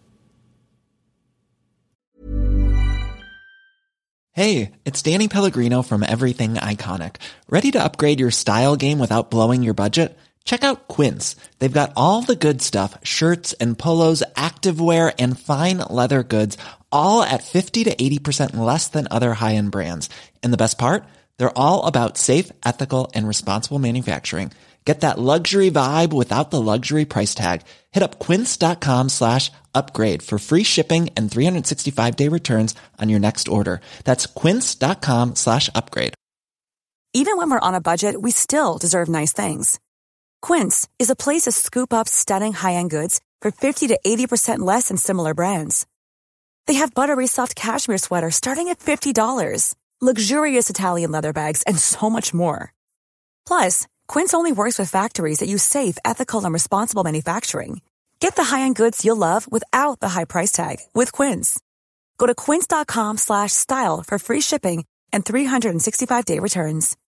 Hey, it's Danny Pellegrino from Everything Iconic. Ready to upgrade your style game without blowing your budget? Check out Quince. They've got all the good stuff, shirts and polos, activewear, and fine leather goods, all at fifty to eighty percent less than other high-end brands. And the best part? They're all about safe, ethical, and responsible manufacturing. Get that luxury vibe without the luxury price tag. Hit up quince.com slash upgrade for free shipping and three sixty-five day returns on your next order. That's quince.com slash upgrade. Even when we're on a budget, we still deserve nice things. Quince is a place to scoop up stunning high-end goods for fifty to eighty percent less than similar brands. They have buttery soft cashmere sweaters starting at fifty dollars, luxurious Italian leather bags, and so much more. Plus, Quince only works with factories that use safe, ethical, and responsible manufacturing. Get the high-end goods you'll love without the high price tag with Quince. Go to quince.com slash style for free shipping and three sixty-five day returns.